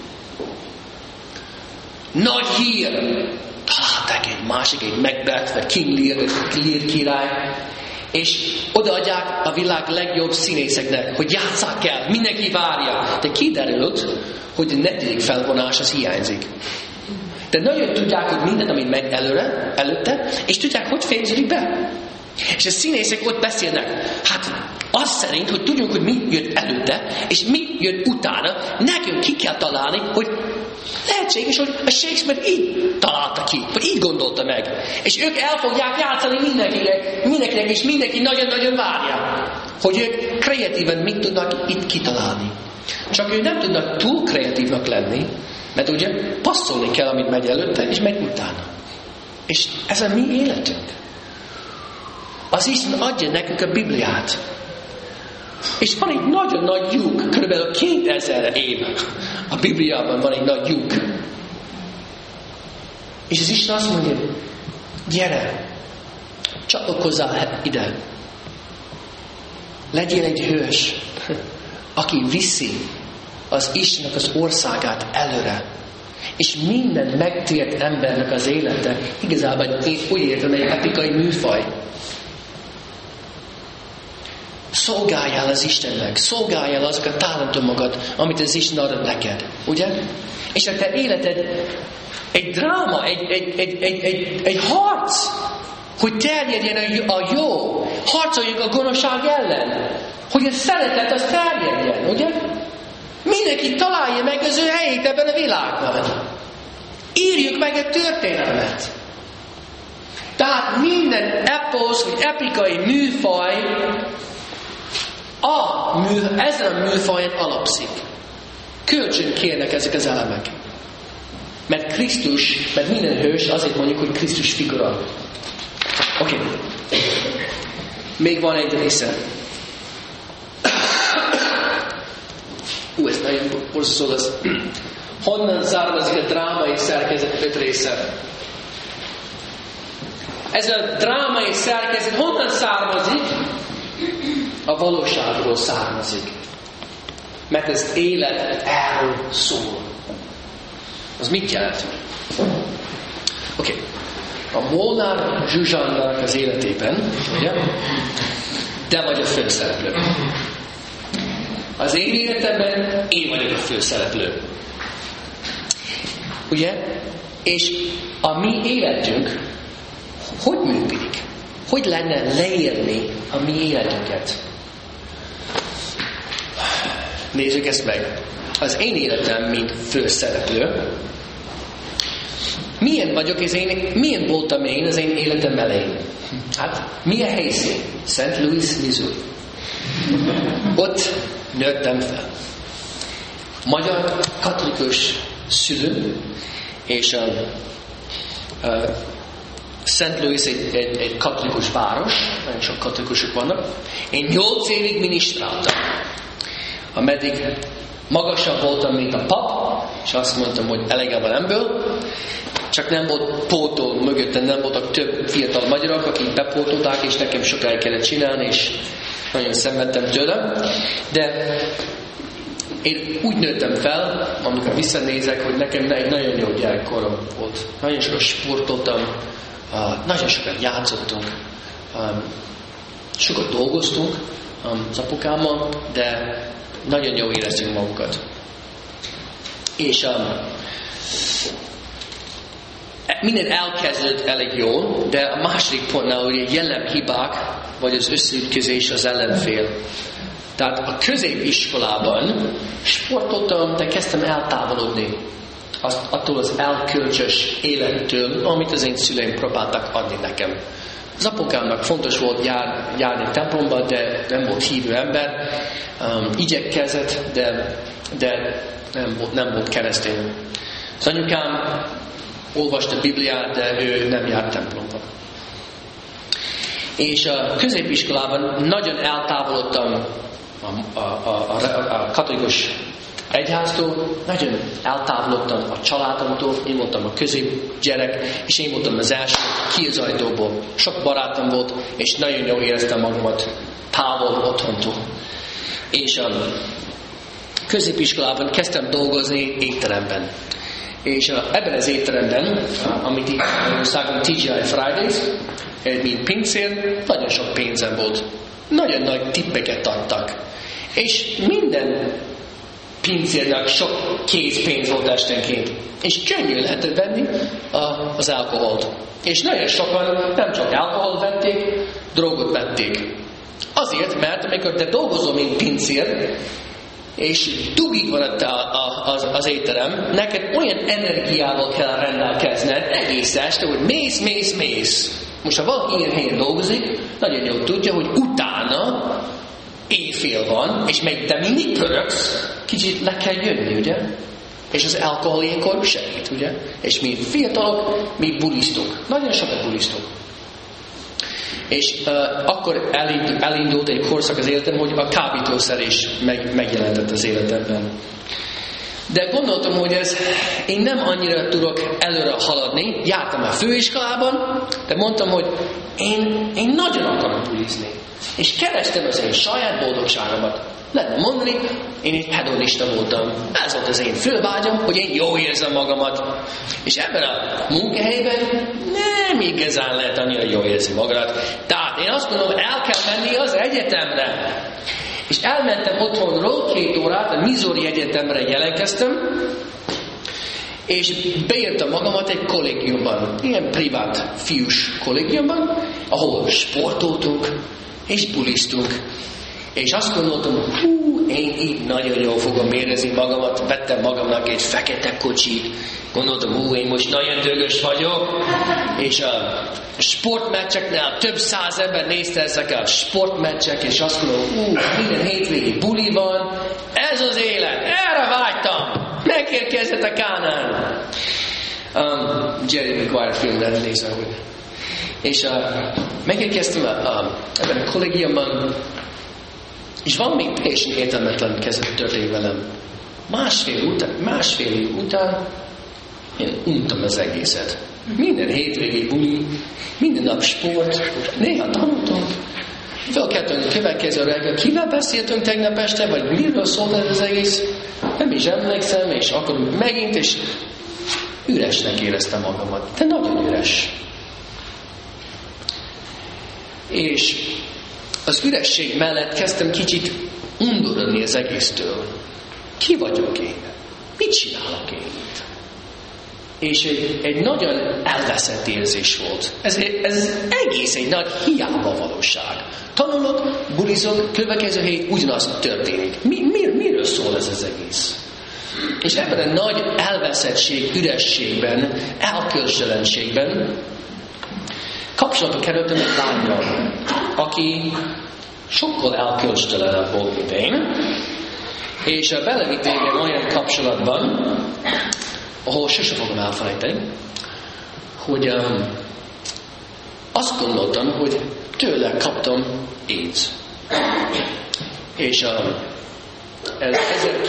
Nagy hír. Találták egy másik, egy Macbeth, vagy King Lear, Lear király. És odaadják a világ legjobb színészeknek, hogy játsszák el, mindenki várja. De kiderült, hogy a negyedik felvonás az hiányzik. De nagyon tudják, hogy minden, ami megy előre, előtte, és tudják, hogy fejeződik be. És a színészek ott beszélnek, hát az szerint, hogy tudjunk, hogy mi jött előtte, és mi jött utána, nekünk ki kell találni, hogy lehetséges, hogy a Shakespeare így találta ki, vagy így gondolta meg. És ők el fogják játszani mindenkinek, mindenkinek, és mindenki nagyon-nagyon várja, hogy ők kreatíven mit tudnak itt kitalálni. Csak ők nem tudnak túl kreatívnak lenni, mert ugye passzolni kell, amit megy előtte, és megy utána. És ez a mi életünk. Az Isten adja nekünk a Bibliát. És van egy nagyon nagy lyuk, körülbelül kétezer év a Bibliában van egy nagy lyuk. És az Isten azt mondja, gyere, csatlakozzál ide. Legyél egy hős, aki viszi az Istennek az országát előre. És minden megtért embernek az élete igazából én úgy értem, egy epikai műfaj. Szolgáljál az Istennek, szolgáljál azok a talentumokat, amit az Isten ad neked, ugye? És a te életed egy dráma, egy, egy, egy, egy, egy, egy harc, hogy terjedjen a jó, harcoljuk a gonoszság ellen, hogy a szeretet az terjedjen, ugye? Mindenki találja meg az ő helyét ebben a világban. Írjuk meg a történelmet. Tehát minden epos, vagy epikai műfaj a mű, ezen a műfajon alapszik. Kölcsön kérnek ezek az elemek. Mert Krisztus, mert minden hős, azért mondjuk, hogy Krisztus figura. Oké. Okay. Még van egy része. Ú, ez nagyon borzasztó lesz. Honnan származik a drámai szerkezet öt része? Ez a drámai szerkezet honnan származik? A valóságról származik. Mert ez élet erről szól. Az mit jelent? Oké. Okay. A Molnár Zsuzsannak az életében, ugye? Te vagy a főszereplő. Az én életemben én vagyok a főszereplő. Ugye? És a mi életünk hogy működik? Hogy lenne leírni a mi életünket? Nézzük ezt meg. Az én életem, mint főszereplő, milyen vagyok, és én, milyen voltam én az én életem elején? Hát, milyen helyszín? Saint Louis, Missouri. Ott nőttem fel. Magyar katolikus szülő, és a, a Saint Louis egy, egy, egy katolikus város, nagyon sok katolikusok vannak. Én nyolc évig minisztráltam, ameddig magasabb voltam, mint a pap, és azt mondtam, hogy elegem van ebből, csak nem volt pótol mögöttem, nem voltak több fiatal magyarok, akik bepótolták, és nekem sokáig kellett csinálni, és nagyon szenvedtem tőle. De én úgy nőttem fel, amikor visszanézek, hogy nekem egy nagyon jó gyerekkorom volt. Nagyon sokat sportoltam, nagyon sokat játszottunk, sokat dolgoztunk az apukámmal, de nagyon jól éreztünk magunkat. És um, minden elkezdődött elég jól, de a második pontnál ugye jellemhibák, vagy az összeütközés az ellenfél. Tehát a középiskolában sportoltam, de kezdtem eltávolodni azt, attól az elkölcsös élettől, amit az én szüleim próbáltak adni nekem. Az apukámnak fontos volt jár, járni templomba, de nem volt hívő ember, um, igyekezett, de, de nem, volt, nem volt keresztény. Az anyukám olvasta a Bibliát, de ő nem járt templomba. És a középiskolában nagyon eltávolodtam a, a, a, a, a katolikus egyháztól, nagyon eltávolodtam a családomtól, én voltam a középgyerek, és én voltam az első ki az ajtóból. Sok barátom volt, és nagyon jól éreztem magamat távol otthontól. És a középiskolában kezdtem dolgozni étteremben. És ebben az étteremben, amit itt Magyarországon té gé i Fridays, mint pincér, nagyon sok pénzem volt. Nagyon nagy tippeket adtak. És minden pincérnek sok készpénz volt esténként. És könnyű lehetett venni az alkoholt. És nagyon sokan nem csak alkoholt vették, drogot vették. Azért, mert amikor te dolgozol, mint pincér, és dugig van a, a, az, az étterem, neked olyan energiával kell rendelkezned egész este, hogy mész, mész, mész. Most ha valaki ilyen helyen dolgozik, nagyon jól tudja, hogy utána éjfél van, és meg te mindig pöröksz, kicsit le kell jönni, ugye? És az alkohol ilyenkor segít, ugye? És mi fiatalok, mi bulisztunk. Nagyon sokat bulisztunk. És uh, akkor elindult, elindult egy korszak az életem, hogy a kábítószer is meg, megjelentett az életemben. De gondoltam, hogy ez, én nem annyira tudok előre haladni. Jártam a főiskolában, de mondtam, hogy én, én nagyon akarok bulizni. És kerestem az én saját boldogságomat. Lehetne mondani, én egy hedonista voltam. Ez volt az én fővágyam, hogy én jól érzem magamat. És ebben a munkahelyben nem igazán lehet annyira jól érzni magadat. Tehát én azt mondom, el kell menni az egyetemre. És elmentem otthonról két órát, a Missouri Egyetemre jelentkeztem, és beírtam magamat egy kollégiumban, ilyen privát fiús kollégiumban, ahol sportoltunk, és bulisztunk. És azt gondoltam, hú, én így nagyon jól fogom érezni magamat, vettem magamnak egy fekete kocsit, gondoltam, hú, én most nagyon dögös vagyok, és a sportmeccseknél több száz ember nézte ezek a sportmeccsek, és azt gondolom, hú, minden hétvégi buli van, ez az élet, erre vágytam, megérkezett a Kánán. Um, Jerry Maguire filmben nézve, hogy. És uh, megérkeztem a, a, ebben a kollégiumban, és valami teljesen értelmetlen kezdett történni velem. Másfél, után, másfél év után én untam az egészet. Minden hétvégi buli, minden nap sport, néha tanultunk. Felkeltünk a következő reggel, kivel beszéltünk tegnap este, vagy miről szólt ez az egész? Nem is emlékszem, és akkor megint, és üresnek éreztem magamat. De nagyon üres. És az üresség mellett kezdtem kicsit undorodni az egésztől. Ki vagyok én? Mit csinálok én itt? És egy, egy nagyon elveszett érzés volt. Ez, ez egész egy nagy hiába valóság. Tanulok, bulizok, következő hét ugyanaz történik. Mi, mi, miről szól ez az egész? És ebben a nagy elveszettség, ürességben, elkölcselenségben kapcsolatba kerültem egy lányra, aki sokkal elkölcstelenebb volt, mint én, és belevitt engem olyan kapcsolatban, ahol sose fogom elfelejteni, hogy um, azt gondoltam, hogy tőle kaptam AIDS. És um, ez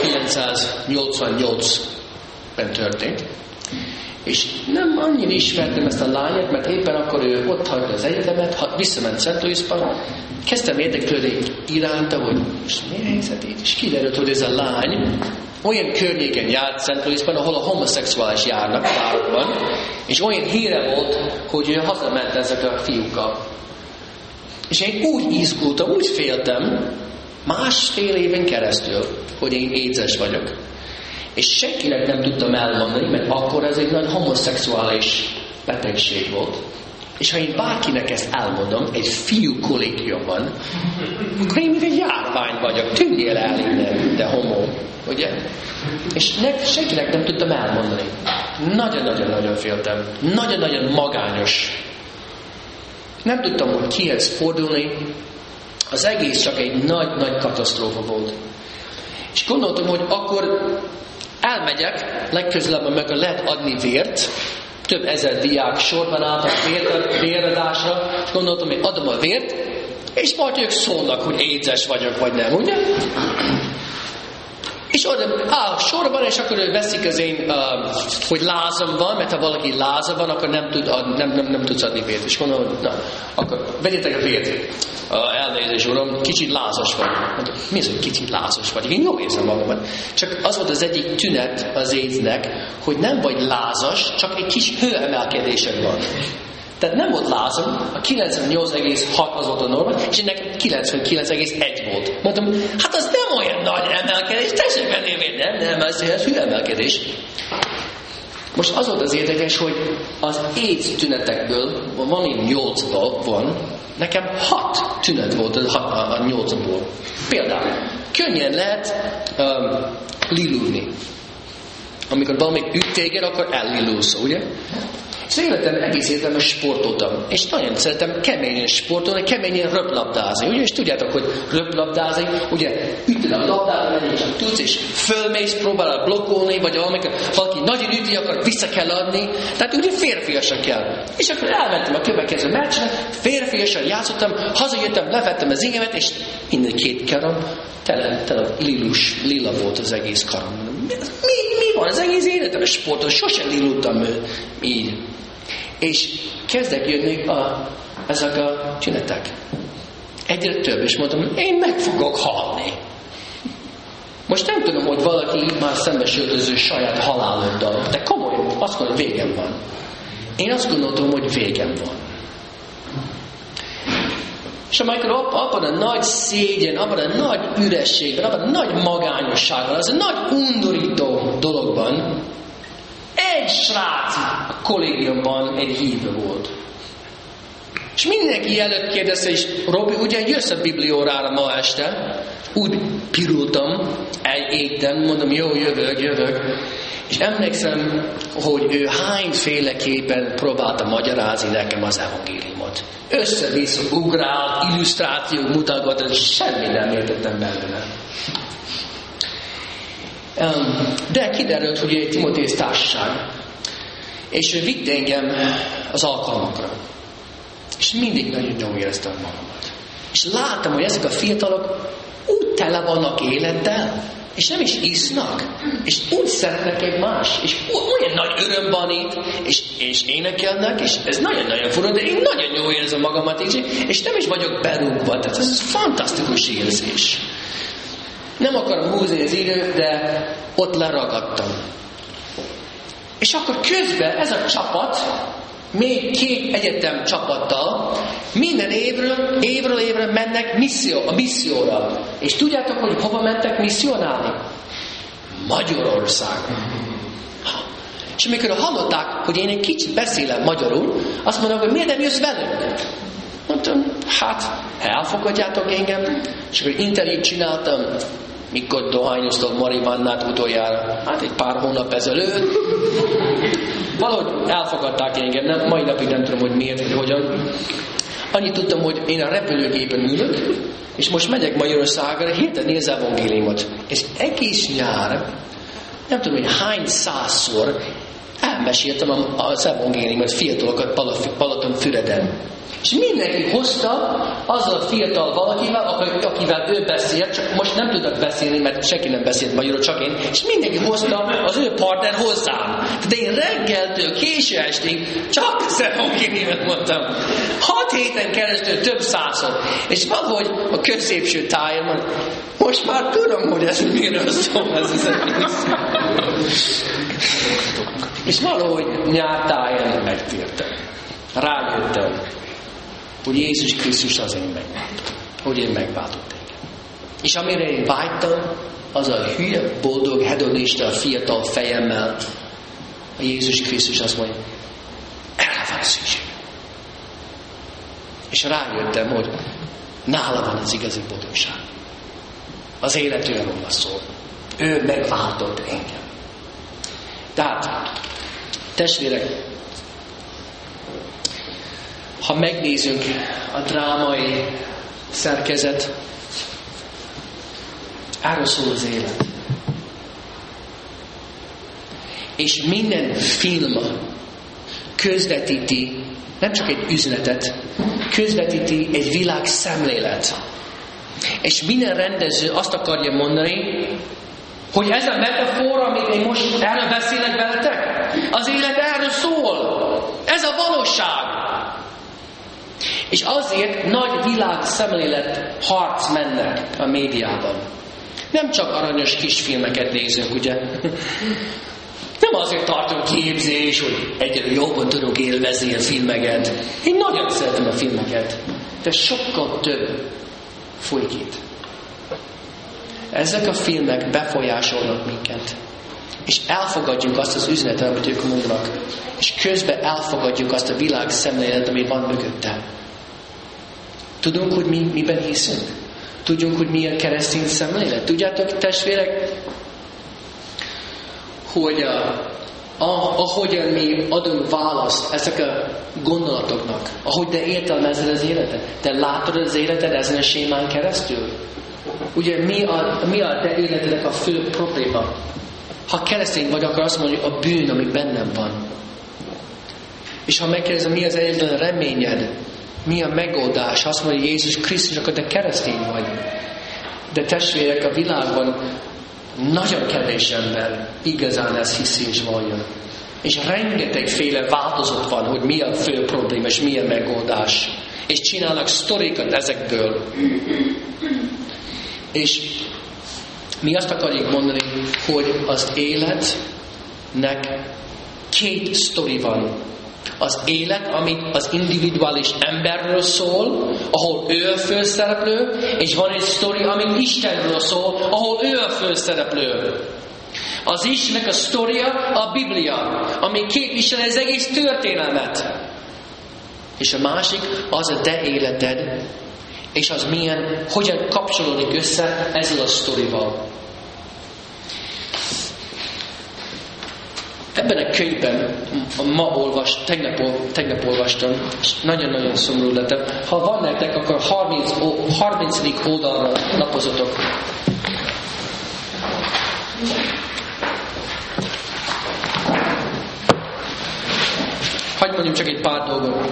ezerkilencszáznyolcvannyolcban történt, és nem annyira ismertem ezt a lányot, mert éppen akkor ő ott hagyta az egyetemet, visszament Szent Louisba, kezdtem érdeklődni iránta, hogy most mi a helyzet itt? És kiderült, hogy ez a lány olyan környéken járt Szent Louisban, ahol a homoszexuális járnak párokban, és olyan híre volt, hogy ő hazament ezek a fiúkkal. És én úgy izgultam, úgy féltem, másfél éven keresztül, hogy én édzes vagyok. És senkinek nem tudtam elmondani, mert akkor ez egy nagy homoszexuális betegség volt, és ha én bárkinek ezt elmondom, egy fiú kollégiumban, akkor én mint egy járvány vagyok, tűnjél el innen, de homo, ugye? És ne, senkinek nem tudtam elmondani. Nagyon-nagyon-nagyon féltem. Nagyon-nagyon magányos. Nem tudtam, hogy kihez fordulni. Az egész csak egy nagy-nagy katasztrófa volt. És gondoltam, hogy akkor elmegyek, legközelebb, amikor lehet adni vért, több ezer diák sorban álltak vér, véradásra, és gondoltam, hogy adom a vért, és majd ők szólnak, hogy édzes vagyok, vagy nem, ugye? És oda áll sorban, és akkor ő veszik az én, uh, hogy lázam van, mert ha valaki láza van, akkor nem, tud ad, nem, nem, nem tudsz adni vért. És mondom, hogy na, akkor vegyétek a vért. Uh, elnézés, uram, kicsit lázas vagy. Mondom, mi az, hogy kicsit lázas vagy? Én jól érzem magamat. Csak az volt az egyik tünet az édznek, hogy nem vagy lázas, csak egy kis hőemelkedésed van. Tehát nem volt lázam, a kilencvennyolc egész hat az volt a norma, és ennek kilencvenkilenc egész egy volt. Mondtam, hát az nem olyan nagy emelkedés, tessék venni, nem, nem, ez, ez hülye emelkedés. Most az volt az érdekes, hogy az AIDS tünetekből, van én nyolcból van, nekem hat tünet volt a, a, a nyolcból. Például, könnyen lehet um, lilulni. Amikor valami üt téged, akkor ellilulsz, ugye? És életem egész életemben sportoltam. És nagyon szeretem keményen sportolni, keményen röplabdázni. Ugye? És tudjátok, hogy röplabdázni, ugye ütöd a labdát, menni csak tudsz, és fölmész, próbálod blokkolni, vagy amikor valaki nagyon üti, akkor vissza kell adni. Tehát ugye férfiasan kell. És akkor elmentem a következő meccsre, férfiasan játszottam, hazajöttem, levettem az ingemet, és minden két karom tele, tele lilus, lila volt az egész karom. Mi, mi van az egész életem? Sporton sosem lilultam így. És kezdek jönni a, ezek a tünetek. Egyre több, és mondtam, én meg fogok halni. Most nem tudom, hogy valaki már szembesült az ő saját haláloddal, de komolyan, azt mondom, végem van. Én azt gondoltam, hogy végem van. És amikor abban a nagy szégyen, abban a nagy ürességben, abban a nagy magányosságban, az a nagy undorító dologban, egy srác a kollégiumban egy hívő volt. És mindenki előtt kérdezte, és Robi, ugye jössz a bibliórára ma este? Úgy pirultam, elégtem, mondom, jó, jövök, jövök. És emlékszem, hogy ő hányféleképpen próbálta magyarázni nekem az evangéliumot. Össze-vissza ugrált, illusztrációk mutatgat, semmi nem értettem belőle. De kiderült, hogy egy Timotéus társaság. És ő vitt engem az alkalmakra. És mindig nagyon jól éreztem magamat. És láttam, hogy ezek a fiatalok úgy tele vannak élettel, és nem is isznak, és úgy szeretnek egymás, és olyan nagy öröm van itt, és, és énekelnek, és ez nagyon-nagyon fura, de én nagyon jól érzem magamat így, és nem is vagyok berúgva, tehát ez fantasztikus érzés. Nem akarom húzni az időt, de ott leragadtam. És akkor közben ez a csapat, még két egyetem csapattal, minden évről, évről évre mennek misszió, a misszióra. És tudjátok, hogy hova mentek misszionálni? Magyarországra. És amikor hallották, hogy én egy kicsit beszélek magyarul, azt mondom, hogy miért nem jössz velünk? Mondtam, hát, elfogadjátok engem. És akkor interjút csináltam, mikor dohányoztam marihuánát utoljára, hát egy pár hónap ezelőtt. Valahogy elfogadták engem, nem, mai napig nem tudom, hogy miért, vagy hogyan. Annyit tudtam, hogy én a repülőgépen ülök, és most megyek Magyarországra, hirtelen az evangéliumot. És egész nyár, nem tudom, hogy hány százszor elmeséltem az evangéliumot fiatalokat Balatonfüreden. És mindenki hozta azzal a fiatal valakivel, akivel ő beszélt, csak most nem tudok beszélni, mert senki nem beszélt magyarul, csak én, és mindenki hozta az ő partner hozzám. De én reggeltől késő estig csak az evangéliumot mondtam. Hat héten keresztül több százszor. És valahogy a középső tájon mondtam, most már tudom, hogy ez miről szól, ez az egész. És valahogy nyártáján megtértem. Rájöttem, hogy Jézus Krisztus az én megváltott. Hogy én megváltott engem. És amire én vágytam, az a hülye, boldog, hedonista, fiatal fejemmel, a Jézus Krisztus azt mondja, erre erre szükség. És rájöttem, hogy nála van az igazi boldogság. Az élet ő róla szól. Ő megváltott engem. Tehát, testvérek, ha megnézzünk a drámai szerkezet, erről szól az élet. És minden film közvetíti, nem csak egy üzenetet, közvetíti egy világ szemlélet. És minden rendező azt akarja mondani, hogy ez a metafora, amit én most erről beszélek veletek, az élet erről szól. Ez a valóság. És azért nagy világ szemlélet harc mennek a médiában. Nem csak aranyos kisfilmeket nézünk, ugye? Nem azért tartom képzés, hogy egyre jobban tudok élvezni a filmeket. Én nagyon szeretem a filmeket, de sokkal több folyik itt. Ezek a filmek befolyásolnak minket. És elfogadjuk azt az üzenetet, amit ők mondanak. És közben elfogadjuk azt a világ szemléletet, ami van mögötte. Tudunk, hogy mi miben hiszünk? Tudjunk, hogy mi a keresztény szemlélet? Tudjátok, testvérek, hogy a, a, ahogyan mi adunk választ ezek a gondolatoknak, ahogy te értelmezed az életed, te látod az életed ezen a sémán keresztül. Ugye mi a, mi a te életednek a fő probléma? Ha keresztény vagy, akkor azt mondja, a bűn, ami bennem van. És ha megkérdezem, mi az egyetlen reményed, mi a megoldás, azt mondja, Jézus Krisztus, akkor te keresztény vagy. De testvérek, a világban nagyon kevés ember igazán ezt hiszi és vallja. És rengetegféle változat van, hogy mi a fő probléma, és mi a megoldás. És csinálnak sztorikat ezekből. És mi azt akarjuk mondani, hogy az életnek két sztori van. Az élet, amit az individuális emberről szól, ahol ő a főszereplő, és van egy sztori, amit Istenről szól, ahol ő a főszereplő. Az Istennek a sztoria a Biblia, ami képvisel az egész történelmet. És a másik az a te életed, és az milyen, hogyan kapcsolódik össze ezzel a sztorival. Ebben a könyvben, ma olvas, tegnap, tegnap olvastam, és nagyon-nagyon szomorú lettem. Ha van nektek, akkor harmincadik oldalra lapozatok. Hagyj mondjam csak egy pár dolgot.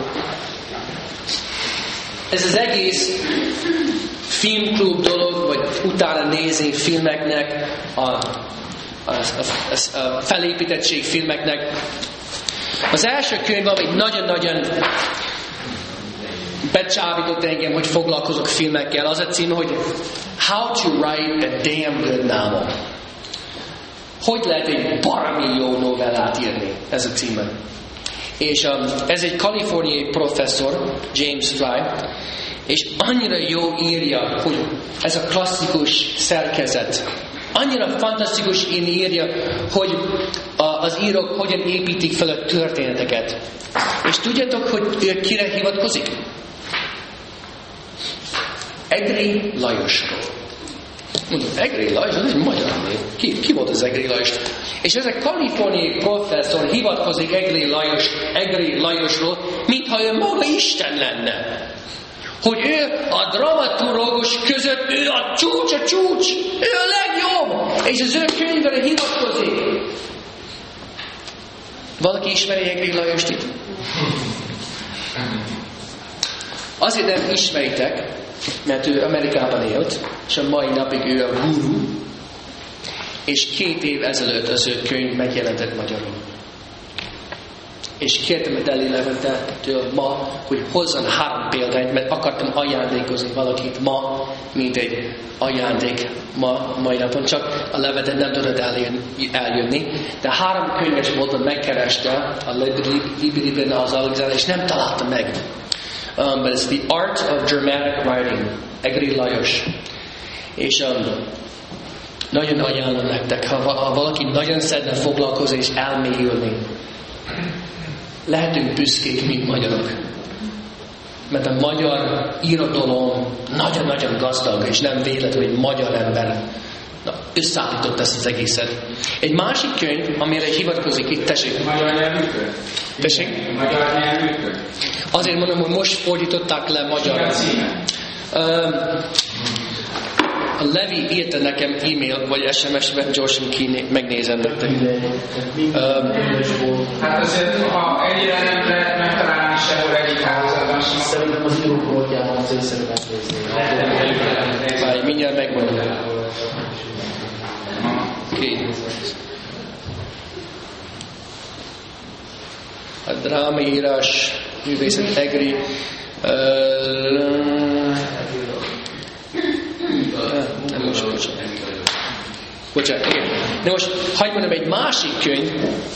Ez az egész filmklub dolog, vagy utána nézni filmeknek, a A, a, a felépítettség filmeknek. Az első könyv, ami nagyon-nagyon becsábított engem, hogy foglalkozok filmekkel, az a cím, hogy How to Write a Damn Good Novel. Hogy lehet egy baromi jó novellát írni? Ez a címe. És um, ez egy kaliforniai professzor, James Fry, és annyira jó írja, hogy ez a klasszikus szerkezet, annyira fantasztikus én írja, hogy az írók hogyan építik fel a történeteket. És tudjátok, hogy ő kire hivatkozik? Egri Lajosról. Mondom, Egri Lajos, az egy magyar név. Ki, ki volt az Egri Lajos? És ez a kaliforniai professzor hivatkozik Egri Lajos, Egri Lajosról, mintha ő maga Isten lenne. Hogy ő a dramaturgos között, ő a csúcs, a csúcs, ő a legjobb, és az ő könyvre hivatkozik. Valaki ismeri Egri Lajost itt? Azért nem ismeritek, mert ő Amerikában élt, és a mai napig ő a guru, és két év ezelőtt az ő könyv megjelentett magyarul. És kértem a Deli Levente-től ma, hogy hozzon három példányt, mert akartam ajándékozni valakit ma, mint egy ajándék ma, mai napon. Csak a Levente nem tudod eljönni. De három könyves módon megkereste a Libri-ben az Alexander, és nem találta meg. Um, but it's The Art of Dramatic Writing, Egri Lajos. És um, nagyon ajánlom nektek, ha, ha valaki nagyon szeretne foglalkozni és elmélyülni. lehetünk büszkék, mint magyarok. Mert a magyar irodalom nagyon-nagyon gazdag, és nem véletlenül, hogy magyar ember na, összeállított ezt az egészet. Egy másik könyv, amire hivatkozik itt, tessék. Magyar nyelvűtől? Tessék? Magyar nyelvűtől? Azért mondom, hogy most fordították le magyarra. A Levi írta nekem e-mail, vagy es em es-ben, gyorsan kiné, megnézem nektek. Hát azért, ha ennyire nem lehet megtalálni sehol egyik hálózatban sem. Szerintem az írókortjában az észre megnézni. Várj, mindjárt megmondom. Oké. A drámaírás, művészet, egri. Nem most, bocsánat. Bocsánat, igen. De most, hagyj mondom, egy másik könyv,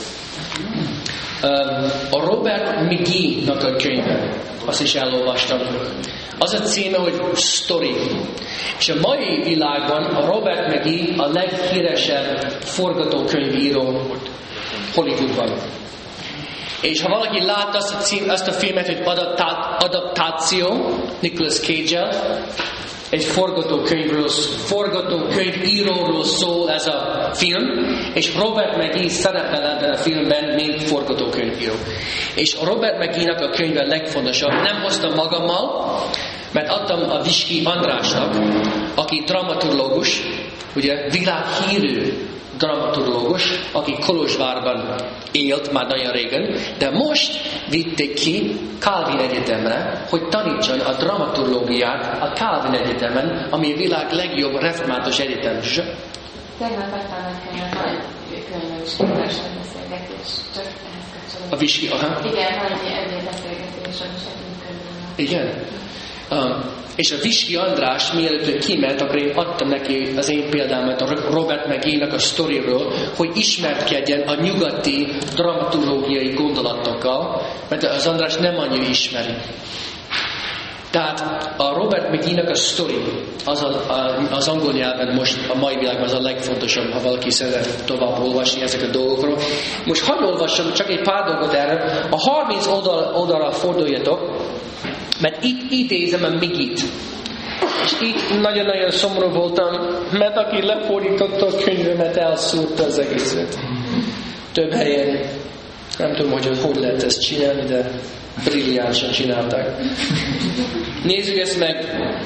a Robert McGee-nak a könyve, azt is elolvastam. Az a címe, hogy Story. És a mai világban a Robert McGee a leghíresebb forgatókönyvíró Hollywoodban. És ha valaki látta azt a, cím, azt a filmet, hogy adaptá- adaptáció, Nicolas Cage-el, egy forgatókönyvről, forgatókönyvíróról szól ez a film, és Robert McGee szerepel ebben a filmben, mint forgatókönyvíró. És a Robert McGee-nak a könyve legfontosabb. Nem hoztam magammal, mert adtam a Viski Andrásnak, aki dramaturlógus, ugye világhírű dramaturlógus, aki Kolozsvárban élt már nagyon régen, de most vitték ki Calvin Egyetemre, hogy tanítson a dramaturlógiát a Calvin Egyetemen, ami a világ legjobb református egyetem. Tegnap adtam nekem a nagy könyvön is keresett beszélgetés, csak ehhez kapcsolatban. A Viski, aha. Igen, nagy egyéb beszélgetés, ami segítünk körülbelül. Igen? Um, és a Viski András, mielőtt ő kiment, akkor én adtam neki az én példámat a Robert McGee-nak a sztoriról, hogy ismerkedjen a nyugati dramaturlógiai gondolatokkal, mert az András nem annyira ismeri. Tehát a Robert McGee-nak a sztori, az, a, a, az angol nyelven most a mai világban az a legfontosabb, ha valaki szeret tovább olvasni ezek a dolgokról. Most hadd olvassam csak egy pár dolgot erre. A harminc oldal, oldalra forduljatok, mert itt idézem a Migit. És itt nagyon-nagyon szomorú voltam, mert aki lefordította a könyvemet, elszúrta az egészet. Több helyen. Nem tudom, hogy hogy lehet ezt csinálni, de brilliánsan csinálták. Nézzük ezt meg.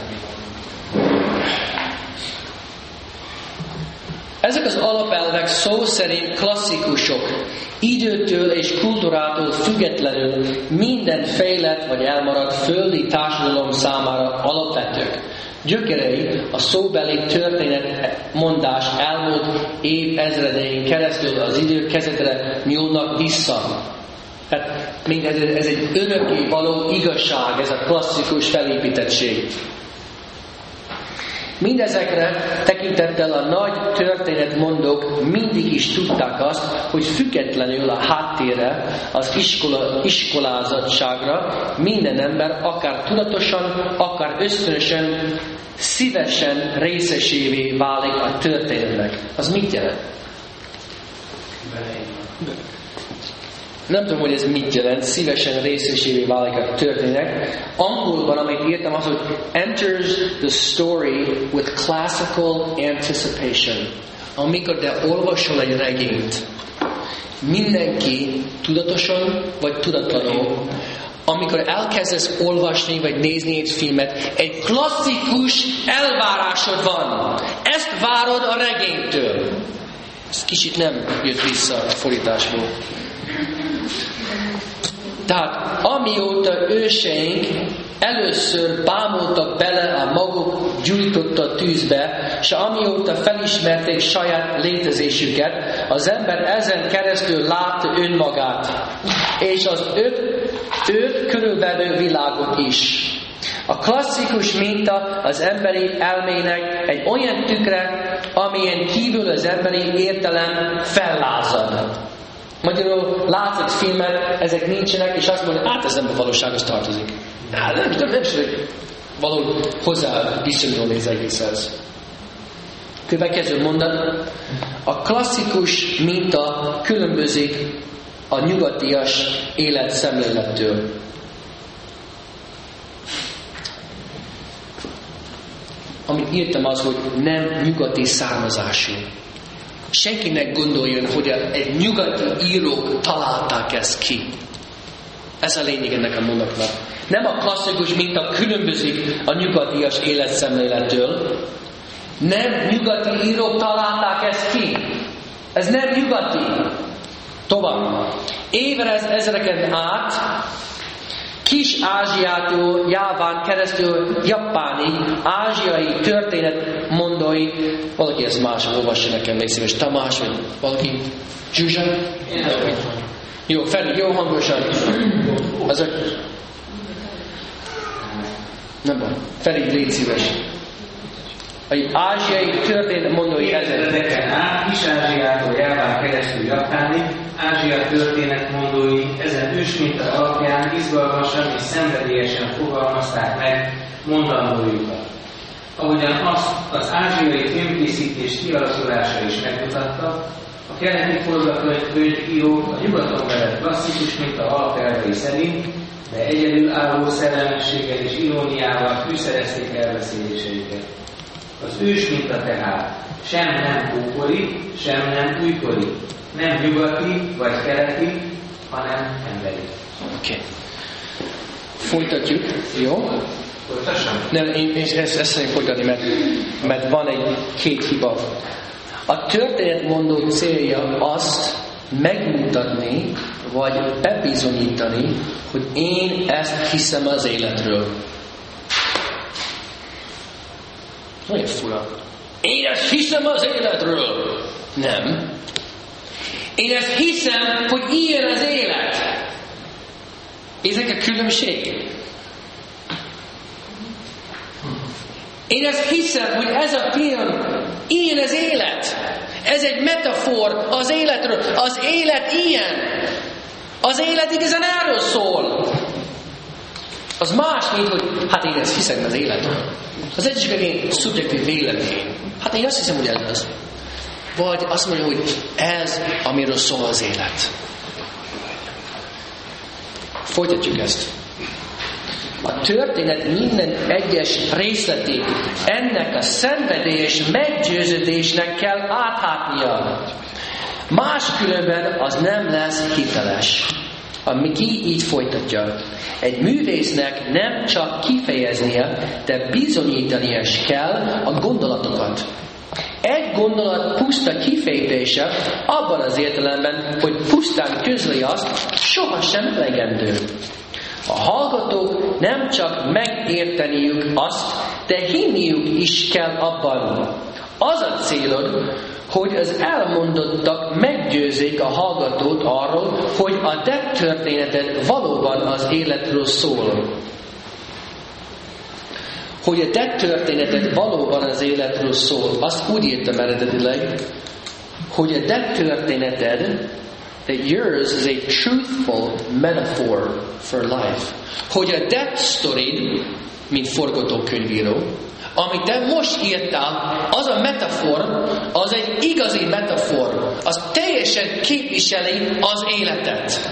Ezek az alapelvek szó szerint klasszikusok. Időtől és kultúrától függetlenül minden fejlett vagy elmaradt földi társadalom számára alapvetők. Gyökerei a szóbeli történet mondás elmúlt évezredein keresztül az idők kezdetre nyúlnak vissza. Hát mindez, ez egy örökké való igazság, ez a klasszikus felépítettség. Mindezekre tekintettel a nagy történetmondók mindig is tudták azt, hogy függetlenül a háttérre, az iskola, iskolázottságra minden ember akár tudatosan, akár ösztönösen, szívesen részesévé válik a történetnek. Az mit jelent? Nem tudom, hogy ez mit jelent, szívesen részesévé válik a történet. Angolban, amit írtam, az, hogy enters the story with classical anticipation. Amikor te olvasol egy regényt, mindenki tudatosan vagy tudatlanul, amikor elkezdesz olvasni vagy nézni egy filmet, egy klasszikus elvárásod van. Ezt várod a regénytől. Ez kicsit nem jött vissza a fordításból. Tehát amióta őseink először bámultak bele a maguk gyújtotta tűzbe, és amióta felismerték saját létezésüket, az ember ezen keresztül látta önmagát, és az öt, öt körülbelül világot is. A klasszikus minta az emberi elmének egy olyan tükre, amilyen kívül az emberi értelem fellázad. Magyarul látsz egy filmet, ezek nincsenek, és azt mondja, hát ez nem a valósághoz tartozik. Hát nem tudom, nem tudom, valahol hozzá viszonyulni az egészhez. Következő mondat. A klasszikus minta különbözik a nyugatias életszemlélettől. Amit írtam az, hogy nem nyugati származású. Senkinek gondoljon, hogy egy nyugati írók találták ezt ki. Ez a lényeg ennek a mondatnak. Nem a klasszikus minta különbözik a nyugatias életszemlélettől. Nem nyugati írók találták ezt ki. Ez nem nyugati. Tovább. Évrez ezreken át, Kis-Ázsiától Jáván keresztül Japánig, ázsiai történetmondói, valaki ezt más olvassa nekem, légy szíves, Tamás, vagy valaki, Zsuzsa? Jó, Feri, jó hangosan. Azok... Nem baj. Feri, légy szíves. Egy ázsiai történetmondói ezreken át, Kis-Ázsiától Jáván keresztül Japánig, Ázsia történetmondói ezen ősminta alapján izgalmasan és szenvedélyesen fogalmazták meg mondandójukat. Ahogyan azt az ázsiai filmkészítés kialakulása is megmutatta, a keleti forgatókönyvírók a nyugaton vett klasszikus minta alapelvei szerint, de egyedülálló szellemességgel és iróniával fűszerezték elbeszéléseiket. Az ősminta tehát sem nem ókori, sem nem újkori, nem nyugati vagy keleti, hanem emberi. Oké. Okay. Folytatjuk, jó? Folytassam? Nem, én, én ezt, ezt szeretném folytatni, mert, mert van egy két hiba. A történetmondó célja azt megmutatni, vagy bebizonyítani, hogy én ezt hiszem az életről. Nagyon fura. Én ezt hiszem az életről. Nem. Én ezt hiszem, hogy ilyen az élet. Ezek a különbség. Én ezt hiszem, hogy ez a film, ilyen az élet. Ez egy metafor az életről. Az élet ilyen. Az élet igazán erről szól. Az más, mint hogy hát én ezt hiszem az életről. Az egy csak egy szubjektív vélemény. Hát én azt hiszem, hogy ez az. Vagy azt mondja, hogy ez, amiről szól az élet. Folytatjuk ezt. A történet minden egyes részletét ennek a szenvedélyes meggyőződésnek kell áthátnia. Máskülönben az nem lesz hiteles. A Miki így folytatja. Egy művésznek nem csak kifejeznie, de bizonyítania is kell a gondolatokat. Egy gondolat puszta kifejtése abban az értelemben, hogy pusztán közli azt, sohasem elegendő. A hallgatók nem csak megérteniük azt, de hinniük is kell abban. Az a célod, hogy az elmondottak meggyőzzék a hallgatót arról, hogy a te történeted valóban az életről szól. Hogy a te történeted valóban az életről szól. Azt úgy írtam eredetileg, hogy a te történeted, that yours is a truthful metaphor for life. Hogy a te sztorid, mint forgatókönyvíró, amit te most írtál, az a metafor, az egy igazi metafor. Az teljesen képviseli az életet.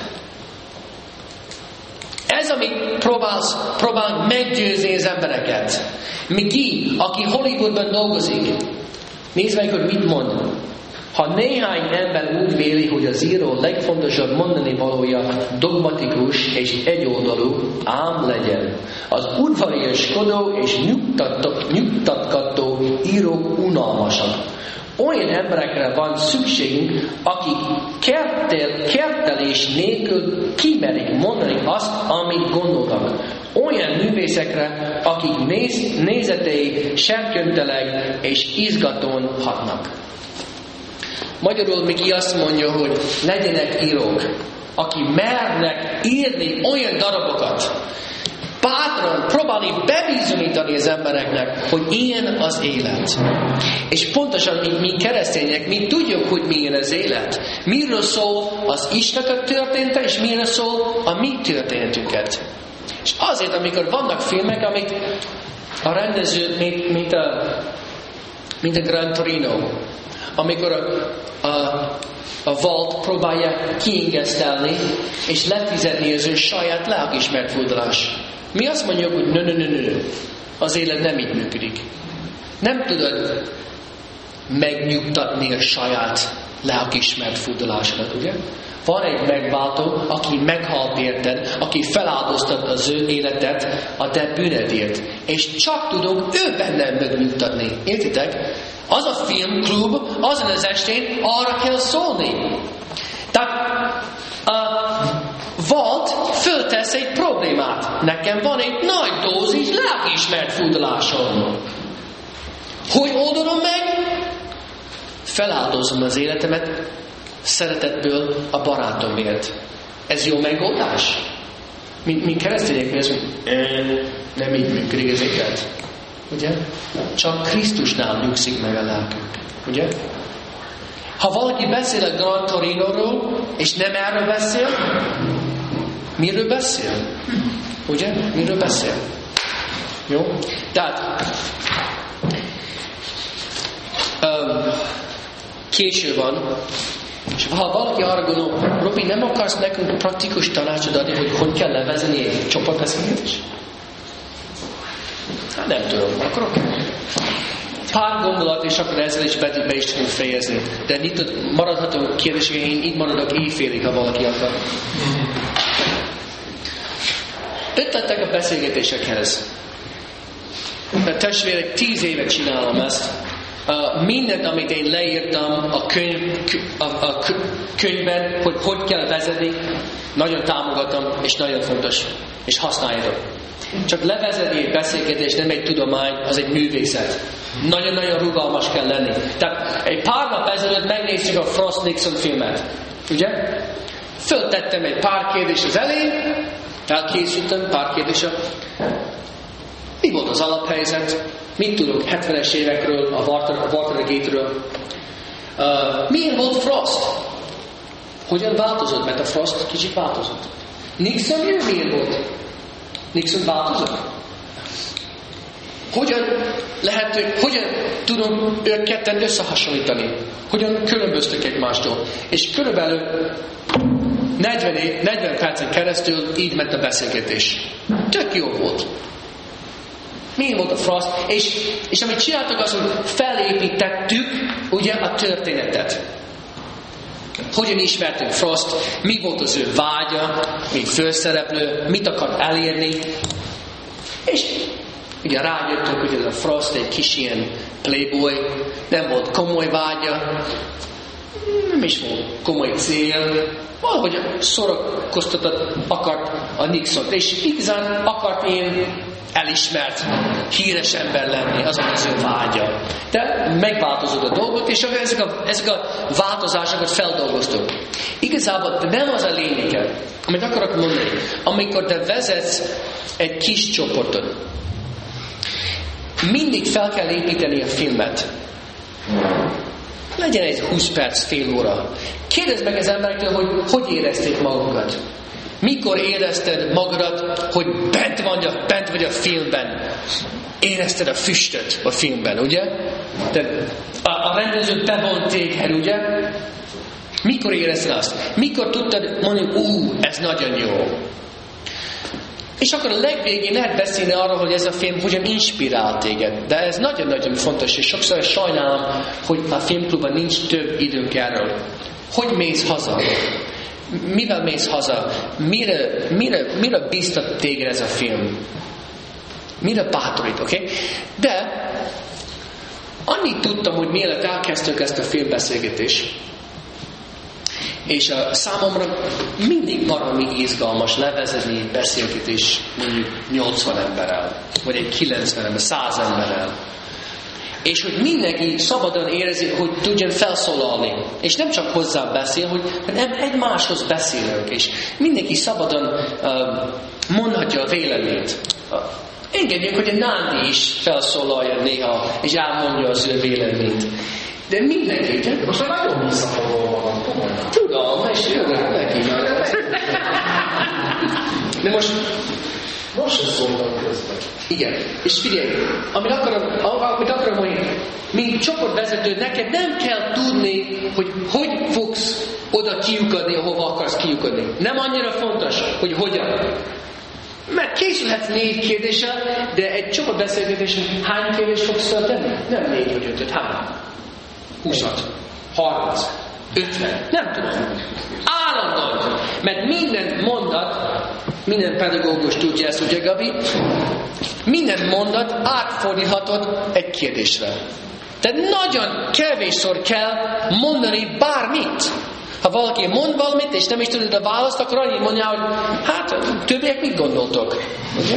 Ez, amit próbálsz, próbál meggyőzni az embereket. Miki, aki Hollywoodban dolgozik, nézd meg, hogy mit mond. Ha néhány ember úgy véli, hogy az író legfontosabb mondani valója dogmatikus és egyoldalú, ám legyen. Az udvariaskodó és nyugtatgató írók unalmasak. Olyan emberekre van szükségünk, akik kertel, kertelés nélkül kimerik mondani azt, amit gondolnak. Olyan művészekre, akik néz, nézetei serkönteleg és izgatón hatnak. Magyarul Miki azt mondja, hogy legyenek írók, akik mernek írni olyan darabokat, bátran próbálni bebizonyítani az embereknek, hogy ilyen az élet. És pontosan, mint mi keresztények, mi tudjuk, hogy milyen az élet. Miről szól az Istennek története, és miről szól a mi történetünket. És azért, amikor vannak filmek, amit a rendező, mint, mint, a, mint a Gran Torino, amikor a, a, a Walt próbálja kiingesztelni, és lefizetni az ő saját lelkiismert furdalás. Mi azt mondjuk, hogy nö, nö, nö, nö, az élet nem így működik. Nem tudod megnyugtatni a saját lelkiismert furdalásodat, ugye? Van egy megváltó, aki meghalt érted, aki feláldoztatta az ő életet a te bűnedért. És csak tudunk ő benne megnyugtatni. Értitek? Az a filmklub, azon az estén arra kell szólni. Tehát a Walt föltesz egy problémát. Nekem van egy nagy dózis lelkiismert furdalásom. Hogy oldom meg? Feláldozom az életemet szeretetből a barátomért. Ez jó megoldás? Mint mi keresztények, mi azt mondjuk, nem így működik az élet. Ugye? Csak Krisztusnál nyugszik meg a lelkünk. Ugye? Ha valaki beszél a Gran Torinoról, és nem erről beszél, miről beszél? Ugye? Miről beszél? Jó? Tehát um, késő van, és ha valaki arra gondol, Robi, nem akarsz nekünk praktikus tanácsot adni, hogy hogy kell levezetni egy csoportbeszélgetést? Hát nem tudom, akarok. Pár gondolat, és akkor ezzel is be, be is tudunk fejezni. De itt maradhatunk kérdések, én itt maradok éjfélig, ha valaki akar. Ötletek a beszélgetésekhez. A testvérek, tíz éve csinálom ezt. Uh, mindent, amit én leírtam a, könyv, a, a könyvben, hogy hogy kell vezetni, nagyon támogatom, és nagyon fontos, és használjátok. Csak levezetni egy beszélgetés nem egy tudomány, az egy művészet. Nagyon-nagyon rugalmas kell lenni. Tehát egy pár nap ezelőtt megnéztük a Frost-Nixon filmet. Ugye? Föltettem egy pár kérdést az elején, elkészültem pár kérdésre. Mi volt az alaphelyzet? Mit tudok hetvenes évekről, a Watergate-ről? Uh, milyen volt Frost? Hogyan változott? Mert a Frost kicsit változott. Nixon milyen volt? Nixon változott? Hogyan lehet, hogyan tudom ők ketten összehasonlítani? Hogyan különböztek egymástól? És körülbelül negyven, év, negyven percen keresztül így ment a beszélgetés. Tök jó volt. Milyen volt a Frost? És, és amit csináltak az, hogy felépítettük ugye a történetet. Hogyan ismertünk Frost, mi volt az ő vágya, mint főszereplő, mit akart elérni. És ugye rájöttünk, hogy ez a Frost egy kis ilyen playboy, nem volt komoly vágya, nem is volt komoly cél, valahogy szórakoztatott akart a Nixont, és igazán akart ilyen elismert, híres ember lenni, az az ő vágya. De megváltozott a dolgot, és ezek a, ezek a változásokat feldolgoztuk. Igazából nem az a lényege, amit akarok mondani, amikor te vezetsz egy kis csoportot, mindig fel kell építeni a filmet. Legyen egy húsz perc, fél óra. Kérdezd meg az emberektől, hogy hogy érezték magukat. Mikor érezted magadat, hogy bent vagy, a, bent vagy a filmben? Érezted a füstöt a filmben, ugye? De a, a rendező bevont téged, ugye? Mikor érezted azt? Mikor tudtad mondani, ú, ez nagyon jó? És akkor a legvégén lehet beszélni arról, hogy ez a film hogyan inspirál téged. De ez nagyon-nagyon fontos, és sokszor sajnálom, hogy a filmklubban nincs több időnk erről. Hogy mész haza? Mivel mész haza? Mire, mire, mire bíztat téged ez a film? Mire bátorít, oké? Okay? De annyit tudtam, hogy mielőtt elkezdtük ezt a filmbeszélgetést, és a számomra mindig valami izgalmas levezetni egy beszélgetés mondjuk nyolcvan emberrel, vagy egy kilencven ember, száz emberrel. És hogy mindenki szabadon érzi, hogy tudjon felszólalni. És nem csak hozzá beszél, hogy hanem egymáshoz beszélünk. És mindenki szabadon uh, mondhatja a véleményt. Uh, engedjük, hogy a Nándi is felszólalja néha, és elmondja az ő véleményt. De mindenki, de most már nagyon visszafogó van. Tudom, és jövök neki. De most Most sem szóltam közben. Igen. És figyelj, amit akarom, amit akarom mondani, mint csoportvezető, neked nem kell tudni, hogy hogy fogsz oda kiukadni, ahova akarsz kiukadni. Nem annyira fontos, hogy hogyan. Mert készülhetsz négy kérdéssel, de egy csoportbeszélgetésen hány kérdést fogsz feltenni? Nem négy vagy ötöt, hány? Húszat, harminc, ötven, nem tudom. Állandóan. Mert minden mondat, minden pedagógus tudja ezt, ugye Gabi? Minden mondat átfordíthatod egy kérdésre. Tehát nagyon kevésszer kell mondani bármit. Ha valaki mond valamit, és nem is tudod a választ, akkor annyit mondja, hogy hát, többiek mit gondoltok? Ugye?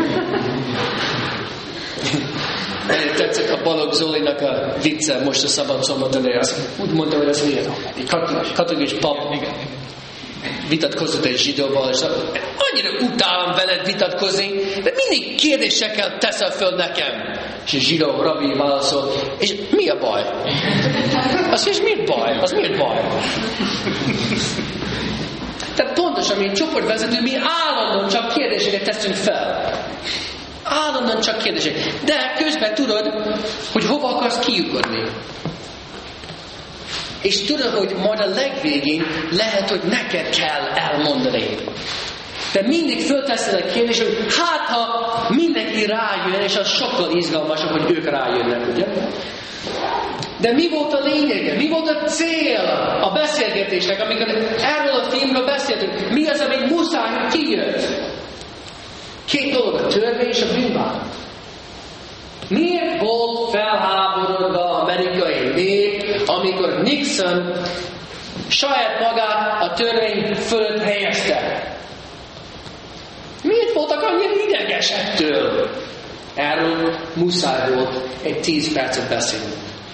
Tetszik a Balogh Zolinak a vicce most a Szabad Szombaton elé. Úgy mondta, hogy az miért? Egy katolikus pap vitatkozott egy zsidóval, és annyira utálom veled vitatkozni, de mindig kérdésekkel teszel föl nekem. És a zsidó rabbi válaszol, és mi a baj? Azt mondja, miért baj? Az miért baj? Tehát pontosan, mint csoportvezető, mi állandóan csak kérdéseket teszünk fel. Állandóan csak kérdések. De közben tudod, hogy hova akarsz kiukadni. És tudod, hogy majd a legvégén lehet, hogy neked kell elmondani. De mindig fölteszed a kérdést, hogy hát ha mindenki rájön, és az sokkal izgalmasabb, hogy ők rájönnek, ugye? De mi volt a lényege? Mi volt a cél a beszélgetésnek, amikor erről a témről beszéltünk? Mi az, ami muszáj, hogy kijött? Két dolog, a törvény és a bűnbánat. Miért volt felháborodva az amerikai nép, amikor Nixon saját magát a törvény fölött helyezte? Miért voltak annyira ideges ettől? Erről muszáj volt egy tíz percet beszélni.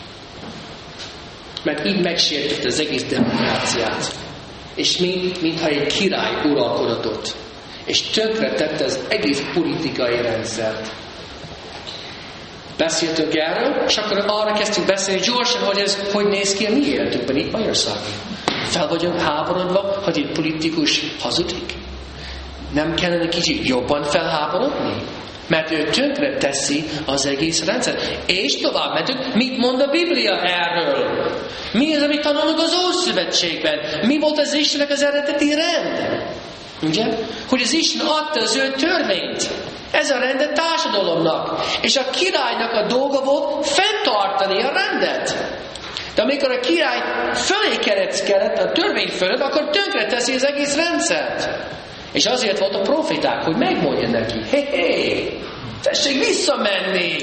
Mert így megsértett az egész demokráciát. És mi, mintha egy király uralkodott ott. És tönkretette az egész politikai rendszert. Beszéltünk erről, és akkor arra kezdtünk beszélni gyorsan, hogy ez hogy néz ki a mi életünkben itt Magyarországon. Fel vagyunk háborodva, hogy egy politikus hazudik? Nem kellene kicsit jobban felháborodni? Mert ő tönkre teszi az egész rendszer. És tovább mentünk, mit mond a Biblia erről? Mi az, amit tanulunk az Ószövetségben? Mi volt az Istennek az eredeti rend? Ugye? Hogy az Isten adta az ő törvényt. Ez a rend a társadalomnak. És a királynak a dolga volt fenntartani a rendet. De amikor a király fölé kereckedett a törvény fölött, akkor tönkre teszi az egész rendszert. És azért volt a profiták, hogy megmondja neki, hé, hé, tessék visszamenni.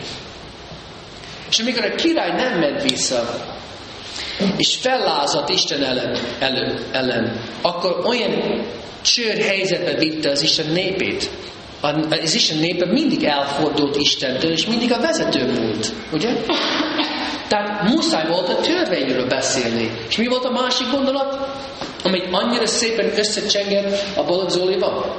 És amikor a király nem ment vissza, és fellázadt Isten ellen, ellen, ellen, akkor olyan csőd helyzetbe vitte az Isten népét. Az Isten népe mindig elfordult Istentől, és mindig a vezető volt. Ugye? Tehát muszáj volt a törvényről beszélni. És mi volt a másik gondolat? Amit annyira szépen összecsengett a Balogh Zoliban.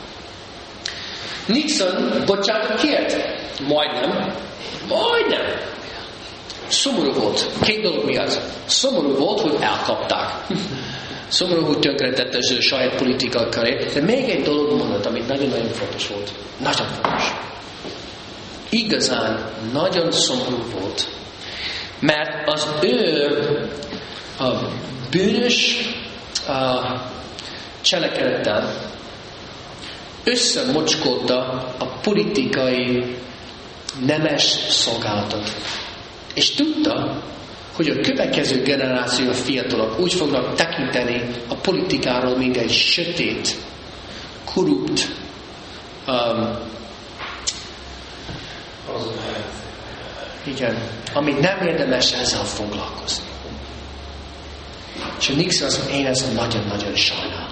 Nixon bocsánatot kért? Majdnem. Majdnem. Szomorú volt. Két dolog miatt. Szomorú volt, hogy elkapták. Szomorú, hogy tönkretette az ő saját politikai karrier. De még egy dolog mondott, amit nagyon-nagyon fontos volt. Nagyon fontos. Igazán nagyon szomorú volt. Mert az ő a bűnös a cselekedettel összemocskolta a politikai nemes szolgálatot. És tudta, hogy a következő generáció fiatalok úgy fognak tekinteni a politikáról, mint egy sötét, korrupt, um, igen, ami nem érdemes ezzel foglalkozni. És a Nixon azt mondja, én ezt nagyon-nagyon sajnálom.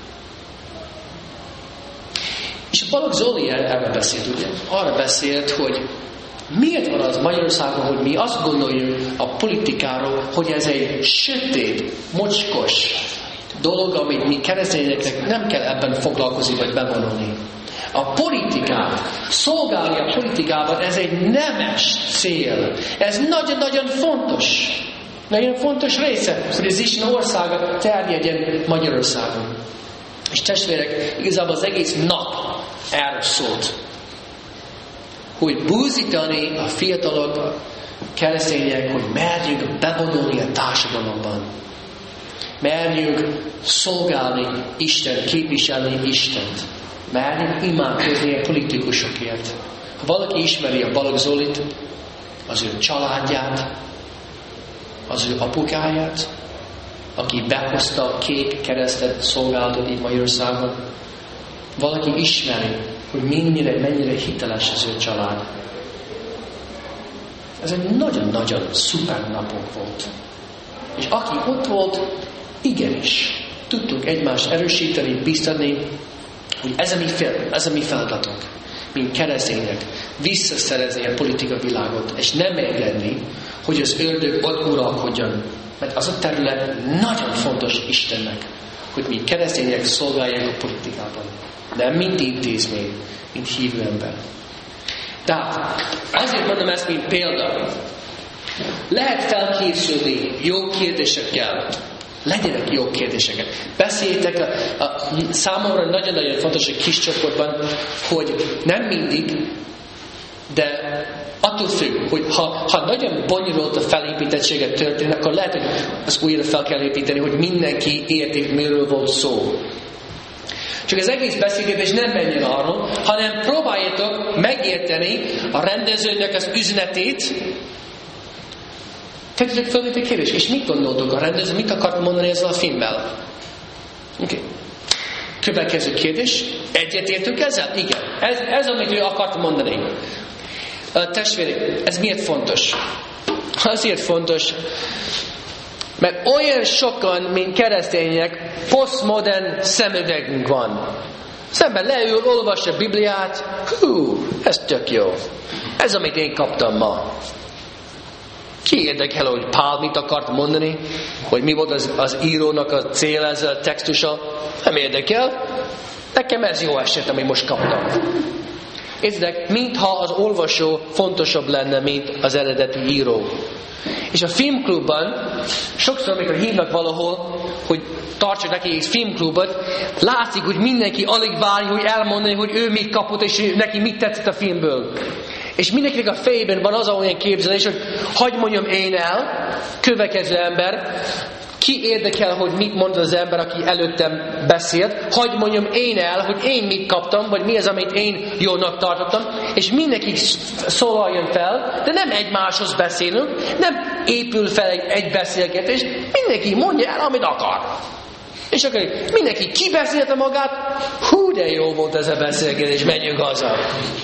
És a Balogh Zoli erre beszélt, ugye? Arra beszélt, hogy miért van az Magyarországon, hogy mi azt gondoljuk a politikáról, hogy ez egy sötét, mocskos dolog, amit mi keresztényeknek nem kell ebben foglalkozni, vagy bevonulni. A politikát, szolgálni a politikában, ez egy nemes cél. Ez nagyon-nagyon fontos. Nagyon fontos része, hogy az Isten országa terjedjen Magyarországon. És testvérek, igazából az egész nap erről szólt. Hogy buzdítani a fiatalok, a keresztények, hogy merjünk bevonulni a társadalomban. Merjünk szolgálni Isten, képviselni Istent. Merjünk imádkozni a politikusokért. Ha valaki ismeri a Balogh Zolit, az ő családját, az ő apukáját, aki behozta a kék keresztet szolgálatot itt Magyarországon, valaki ismeri, hogy mennyire, mennyire hiteles az ő család. Ez egy nagyon-nagyon szuper napunk volt. És aki ott volt, igenis, tudtuk egymást erősíteni, biztatni, hogy ez a mi, fel, ez a mi feladatunk, mint keresztények, visszaszerezni a politika világot, és nem engedni, hogy az ördög ott uralkodjon. Mert az a terület nagyon fontos Istennek, hogy mi keresztények szolgálják a politikában. Nem mint intézmény, mint hívő ember. Tehát azért mondom ezt, mint példa. Lehet felkészülni jó kérdésekkel. Legyenek jó kérdéseket. Beszéljétek a, a, számomra nagyon-nagyon fontos egy kis csoportban, hogy nem mindig, de attól függ, hogy ha, ha nagyon bonyolult a felépítettséget történik, akkor lehet, hogy azt újra fel kell építeni, hogy mindenki érti, miről volt szó. Csak az egész beszélgetés nem menjen arról, hanem próbáljátok megérteni a rendezőnek az üzenetét. Tegyetek fel egy kérdés, és mit gondoltok a rendező, mit akart mondani ezzel a filmmel? Oké. Okay. Következő kérdés, egyetértünk ezzel? Igen. Ez, ez amit ő akart mondani. A testvérek, ez miért fontos? Azért fontos, mert olyan sokan, mint keresztények, posztmodern szemüvegünk van. Az ember leül, olvassa a Bibliát, hú, ez tök jó. Ez, amit én kaptam ma. Ki érdekel, hogy Pál mit akart mondani? Hogy mi volt az, az írónak a cél ezzel a textusa? Nem érdekel. Nekem ez jó eset, amit most kaptam. Értedek, mintha az olvasó fontosabb lenne, mint az eredeti író. És a filmklubban, sokszor, amikor hívnak valahol, hogy tartsak neki egy filmklubot, látszik, hogy mindenki alig várja, hogy elmondani, hogy ő mit kapott, és neki mit tetszett a filmből. És mindenkinek a fejében van az olyan képzelés, hogy hadd mondjam én el, következő ember, ki érdekel, hogy mit mond az ember, aki előttem beszélt, hadd mondjam én el, hogy én mit kaptam, vagy mi az, amit én jónak tartottam, és mindenki szólaljon fel, de nem egymáshoz beszélünk, nem épül fel egy, egy beszélgetés, mindenki mondja el, amit akar. És akkor mindenki kibeszélte magát, hú, de jó volt ez a beszélgetés, menjünk haza.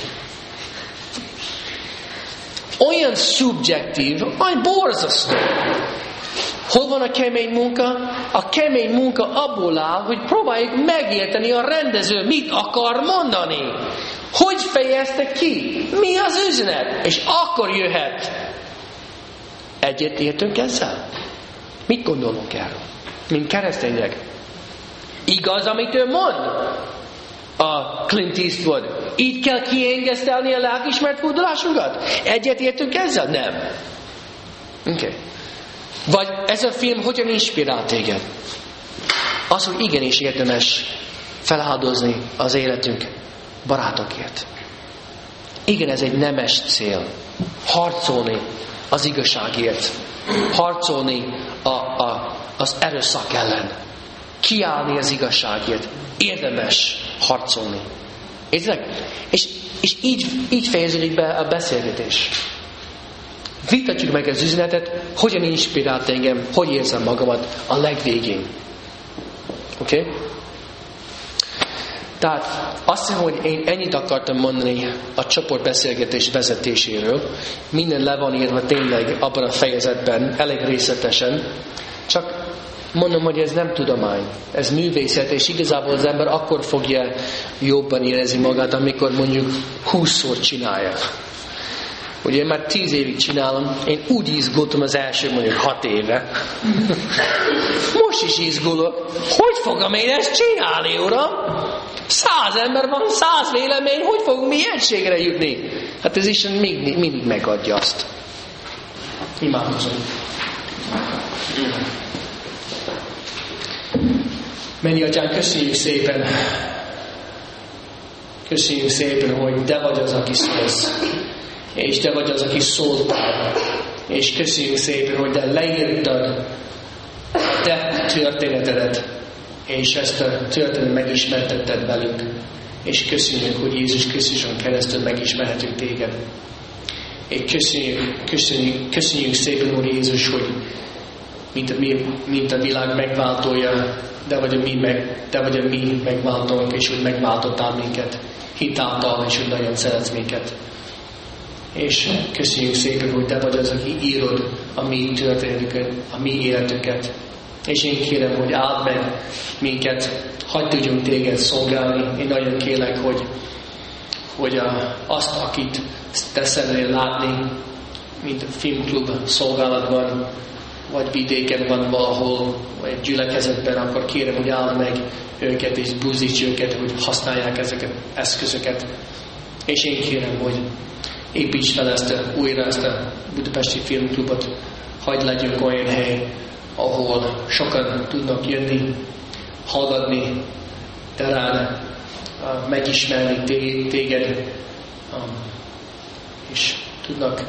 Olyan szubjektív, olyan borzasztó. Hol van a kemény munka? A kemény munka abból áll, hogy próbáljuk megérteni a rendező, mit akar mondani. Hogy fejezte ki? Mi az üzenet? És akkor jöhet. Egyet értünk ezzel? Mit gondolunk erről? Mint keresztények. Igaz, amit ő mond? A Clint Eastwood. Így kell kiengesztelni a lelkiismert fordulásunkat? Egyet értünk ezzel? Nem. Oké. Okay. Vagy ez a film hogyan inspirál téged? Az, hogy igenis érdemes feláldozni az életünk barátokért. Igen, ez egy nemes cél. Harcolni az igazságért. Harcolni a, a, az erőszak ellen. Kiállni az igazságért. Érdemes harcolni. Értek? És, és így, így fejeződik be a beszélgetés. Vitatjuk meg az üzenetet, hogyan inspirált engem, hogy érzem magamat a legvégén. Oké? Okay? Tehát azt hiszem, hogy én ennyit akartam mondani a csoportbeszélgetés vezetéséről. Minden le van írva tényleg abban a fejezetben, elég részletesen. Csak mondom, hogy ez nem tudomány. Ez művészet, és igazából az ember akkor fogja jobban érezni magát, amikor mondjuk húszszor csinálja. Ugye én már tíz évig csinálom, én úgy izgultam az első mondjuk hat éve. Most is izgulok. Hogy fogom én ezt csinálni, uram? Száz ember van, száz vélemény, hogy fogunk mi egységre jutni? Hát ez Isten mindig, mindig megadja azt. Imádkozom. Mennyi Atyán, köszönjük szépen, Köszönjük szépen, hogy Te vagy az, aki szólsz. És Te vagy az, aki szóltál. És köszönjük szépen, hogy Te leírtad a Te történetedet, és ezt a történetet megismertetted velünk. És köszönjük, hogy Jézus Krisztuson keresztül megismerhetünk Téged. És köszönjük, köszönjük, köszönjük szépen, Úr Jézus, hogy mint a, mint a világ megváltója, de vagy a mi, meg, de vagy a mi megváltónk, és hogy megváltottál minket hitáltal, és hogy nagyon szeretsz minket. És köszönjük szépen, hogy Te vagy az, aki írod a mi történetünket, a mi életünket. És én kérem, hogy áld meg minket, hagyd tudjunk Téged szolgálni. Én nagyon kérlek, hogy, hogy a, azt, akit Te szeretnél látni, mint a filmklub szolgálatban, vagy vidéken van valahol, vagy gyülekezetben, akkor kérem, hogy áld meg őket, és buzdíts őket, hogy használják ezeket eszközöket. És én kérem, hogy építs fel ezt a, újra ezt a budapesti filmklubot, hagyd legyünk olyan hely, ahol sokan tudnak jönni, hallgatni, Te rád, megismerni Téged, és tudnak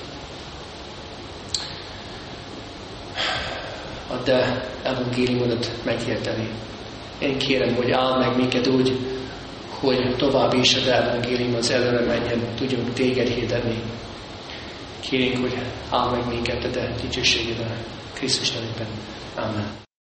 a Te evangéliumodat megérteni. Én kérem, hogy áld meg minket úgy, hogy tovább is a Te evangéliumot előre menjen, tudjunk Téged hirdetni. Kérünk, hogy áld meg minket a Te dicsőségedre. Krisztus nevében. Amen.